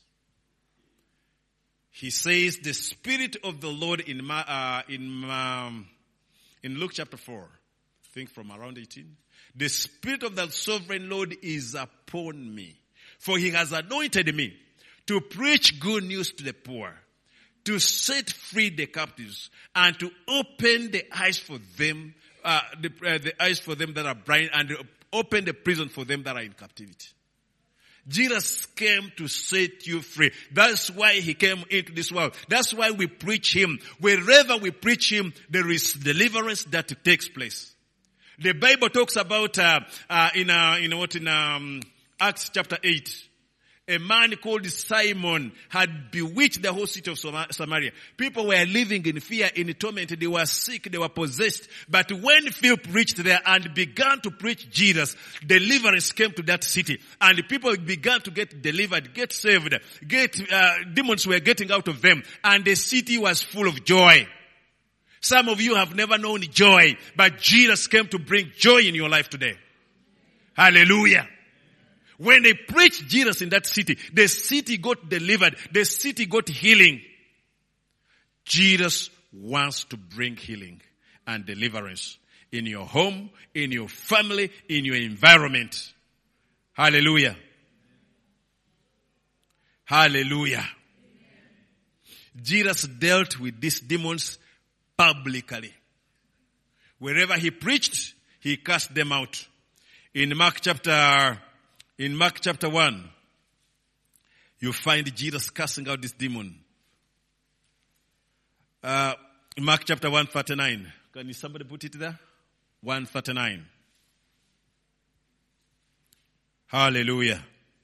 he says the Spirit of the Lord in Luke chapter 4, I think from around 18. The Spirit of the Sovereign Lord is upon me. For he has anointed me to preach good news to the poor, to set free the captives, and to open the eyes for them, the eyes for them that are blind, and open the prison for them that are in captivity. Jesus came to set you free. That's why he came into this world. That's why we preach him. Wherever we preach him, there is deliverance that takes place. The Bible talks about in Acts chapter 8. A man called Simon had bewitched the whole city of Samaria. People were living in fear, in torment. They were sick, they were possessed. But when Philip reached there and began to preach Jesus, deliverance came to that city. And people began to get delivered, get saved, demons were getting out of them. And the city was full of joy. Some of you have never known joy, but Jesus came to bring joy in your life today. Hallelujah. When they preached Jesus in that city, the city got delivered. The city got healing. Jesus wants to bring healing and deliverance in your home, in your family, in your environment. Hallelujah. Hallelujah. Jesus dealt with these demons publicly. Wherever he preached, he cast them out. In Mark chapter 1, you find Jesus casting out this demon. Mark chapter 1:39. Can somebody put it there? 1:39. Hallelujah.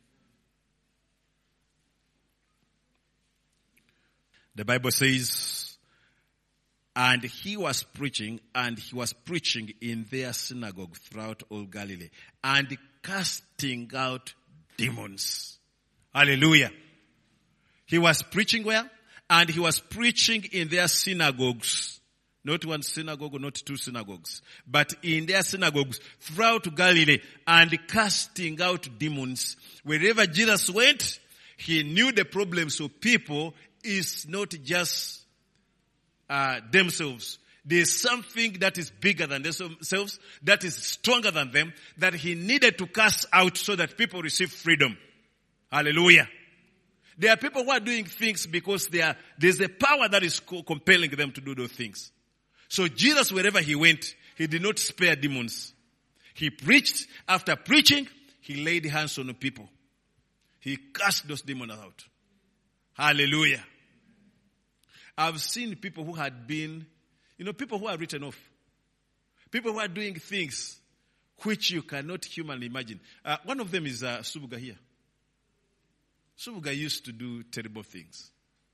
The Bible says, and he was preaching in their synagogue throughout all Galilee, and casting out demons. Hallelujah. He was preaching where? And he was preaching in their synagogues. Not one synagogue, not two synagogues, but in their synagogues throughout Galilee, and casting out demons. Wherever Jesus went, he knew the problems of people is not just themselves. There's something that is bigger than themselves, that is stronger than them, that he needed to cast out so that people receive freedom. Hallelujah. There are people who are doing things because there's a power that is compelling them to do those things. So Jesus, wherever he went, he did not spare demons. He preached. After preaching, he laid hands on the people. He cast those demons out. Hallelujah. I've seen people who had been, people who are written off. People who are doing things which you cannot humanly imagine. One of them is Subuga here. Subuga used to do terrible things.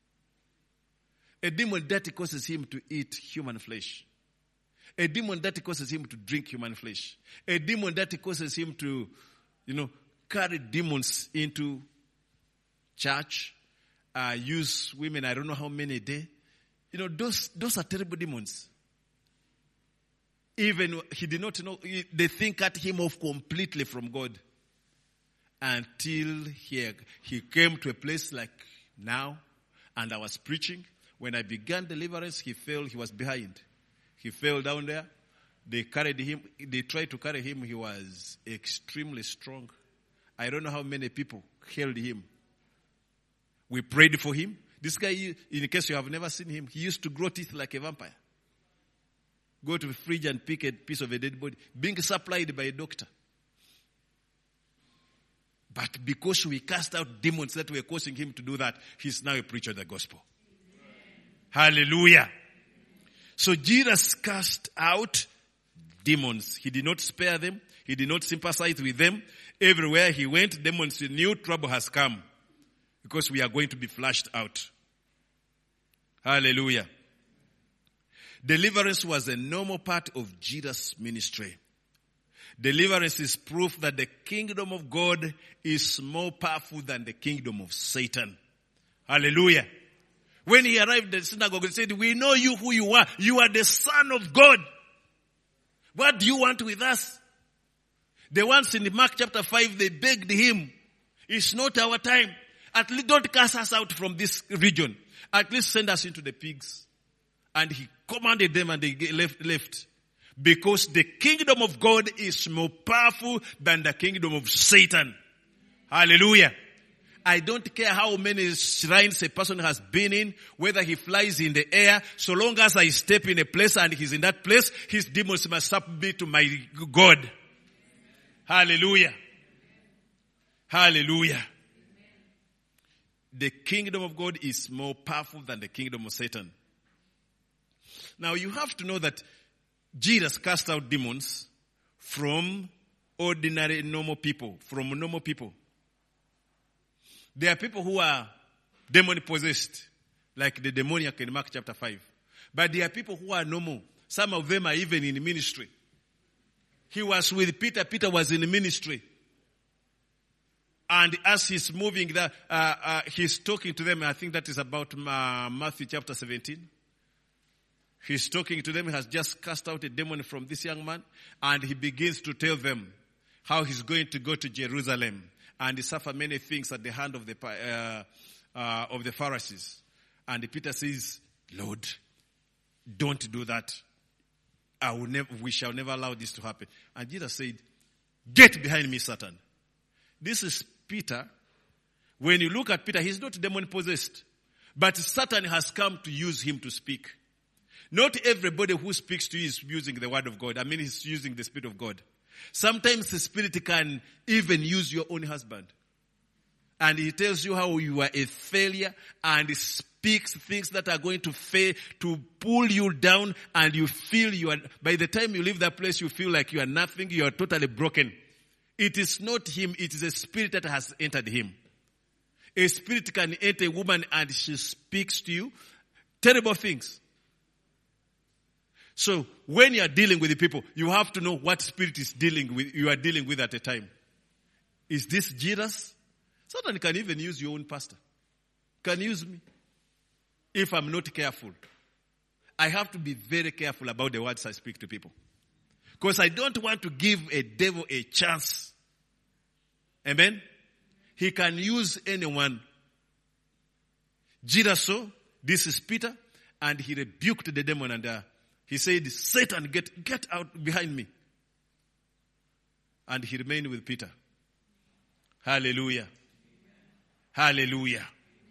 A demon that causes him to eat human flesh. A demon that causes him to drink human flesh. A demon that causes him to, carry demons into church. Use women, I don't know how many a day. Those are terrible demons. Even he did not know, they think cut him off completely from God. Until he came to a place like now, and I was preaching. When I began deliverance, he was behind. He fell down there. They carried him, they tried to carry him. He was extremely strong. I don't know how many people held him. We prayed for him. This guy, in case you have never seen him, he used to grow teeth like a vampire. Go to the fridge and pick a piece of a dead body, being supplied by a doctor. But because we cast out demons that were causing him to do that, he's now a preacher of the gospel. Amen. Hallelujah. So Jesus cast out demons. He did not spare them. He did not sympathize with them. Everywhere he went, demons knew trouble has come. Because we are going to be flushed out. Hallelujah. Deliverance was a normal part of Jesus' ministry. Deliverance is proof that the kingdom of God is more powerful than the kingdom of Satan. Hallelujah. When he arrived at the synagogue, he said, we know you who you are. You are the Son of God. What do you want with us? The ones in Mark chapter 5, they begged him. It's not our time. At least don't cast us out from this region. At least send us into the pigs. And he commanded them and they left. Because the kingdom of God is more powerful than the kingdom of Satan. Hallelujah. I don't care how many shrines a person has been in, whether he flies in the air, so long as I step in a place and he's in that place, his demons must submit to my God. Hallelujah. Hallelujah. The kingdom of God is more powerful than the kingdom of Satan. Now you have to know that Jesus cast out demons from ordinary normal people, from normal people. There are people who are demon possessed, like the demoniac in Mark chapter 5. But there are people who are normal. Some of them are even in ministry. He was with Peter. Peter was in the ministry. And as he's moving, he's talking to them. I think that is about Matthew chapter 17. He's talking to them. He has just cast out a demon from this young man. And he begins to tell them how he's going to go to Jerusalem and suffer many things at the hand of the Pharisees. And Peter says, Lord, don't do that. We shall never allow this to happen. And Jesus said, get behind me, Satan. This is Peter. When you look at Peter, he's not demon possessed. But Satan has come to use him to speak. Not everybody who speaks to you is using the word of God. I mean, he's using the Spirit of God. Sometimes the Spirit can even use your own husband. And he tells you how you are a failure and he speaks things that are going to fail, to pull you down, and you feel by the time you leave that place, you feel like you are nothing, you are totally broken. It is not him, it is a spirit that has entered him. A spirit can enter a woman and she speaks to you terrible things. So when you are dealing with the people, you have to know what spirit you are dealing with at a time. Is this Jesus? Satan can even use your own pastor. Can use me. If I'm not careful. I have to be very careful about the words I speak to people. Because I don't want to give a devil a chance. Amen? He can use anyone. Jesus saw, this is Peter, and he rebuked the demon and he said, Satan, get out behind me. And he remained with Peter. Hallelujah. Hallelujah.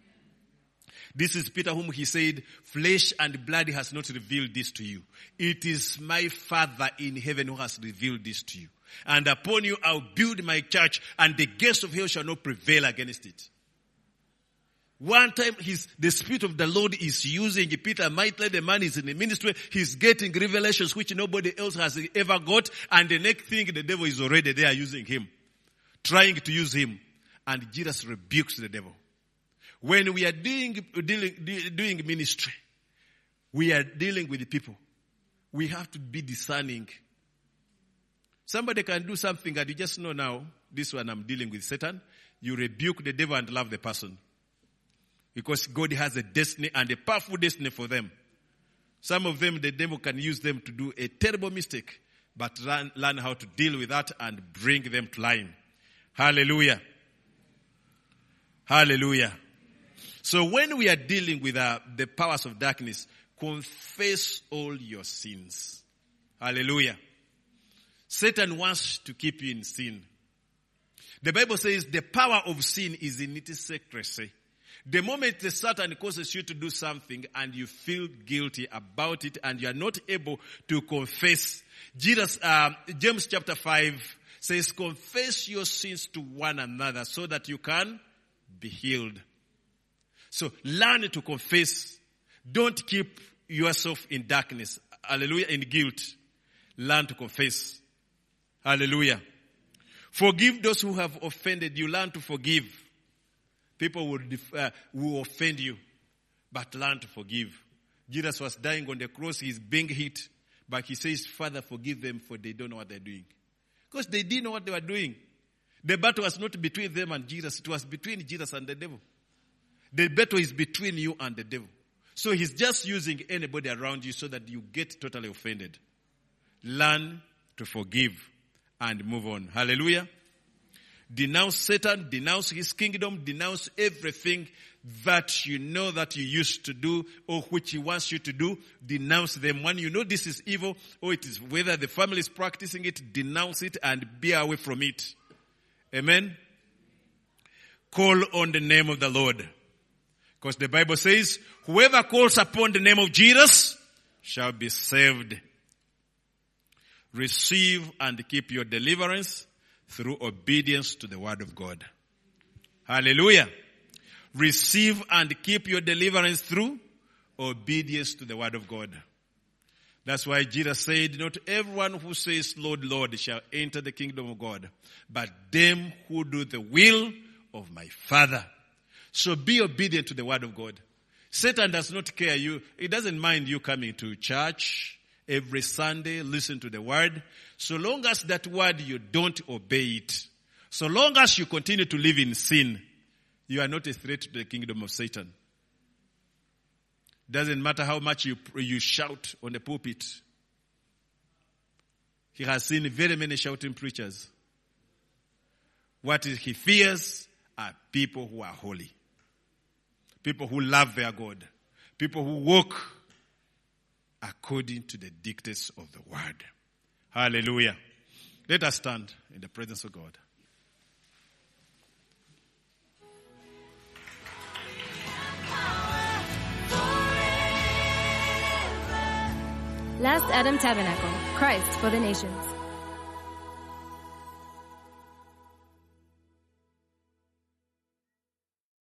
This is Peter whom he said, flesh and blood has not revealed this to you. It is my Father in heaven who has revealed this to you. And upon you I'll build my church, and the gates of hell shall not prevail against it. One time the Spirit of the Lord is using Peter mightily. The man is in the ministry. He's getting revelations which nobody else has ever got. And the next thing, the devil is already there using him. Trying to use him. And Jesus rebukes the devil. When we are doing ministry, we are dealing with the people. We have to be discerning. Somebody can do something and you just know now, this one I'm dealing with Satan. You rebuke the devil and love the person. Because God has a destiny and a powerful destiny for them. Some of them, the devil can use them to do a terrible mistake. But learn how to deal with that and bring them to line. Hallelujah. Hallelujah. So when we are dealing with the powers of darkness, confess all your sins. Hallelujah. Satan wants to keep you in sin. The Bible says the power of sin is in its secrecy. The moment the Satan causes you to do something and you feel guilty about it and you are not able to confess, James chapter 5 says, confess your sins to one another so that you can be healed. So learn to confess. Don't keep yourself in darkness. Hallelujah. In guilt. Learn to confess. Hallelujah. Forgive those who have offended you. Learn to forgive. People will offend you, but learn to forgive. Jesus was dying on the cross. He's being hit. But he says, Father, forgive them, for they don't know what they're doing. Because they didn't know what they were doing. The battle was not between them and Jesus. It was between Jesus and the devil. The battle is between you and the devil. So he's just using anybody around you so that you get totally offended. Learn to forgive and move on. Hallelujah. Denounce Satan, denounce his kingdom, denounce everything that you know that you used to do or which he wants you to do. Denounce them. When you know this is evil, or it is whether the family is practicing it, denounce it and be away from it. Amen. call on the name of the Lord. Because the Bible says, whoever calls upon the name of Jesus shall be saved. Receive and keep your deliverance through obedience to the word of God. Hallelujah. Receive and keep your deliverance through obedience to the word of God. That's why Jesus said, not everyone who says, Lord, Lord, shall enter the kingdom of God, but them who do the will of my Father. So be obedient to the word of God. Satan does not care you. He doesn't mind you coming to church every Sunday, listen to the word. So long as that word you don't obey it. So long as you continue to live in sin, you are not a threat to the kingdom of Satan. Doesn't matter how much you shout on the pulpit. He has seen very many shouting preachers. What he fears are people who are holy. People who love their God. People who walk according to the dictates of the word. Hallelujah. Let us stand in the presence of God. Last Adam Tabernacle, Christ for the Nations.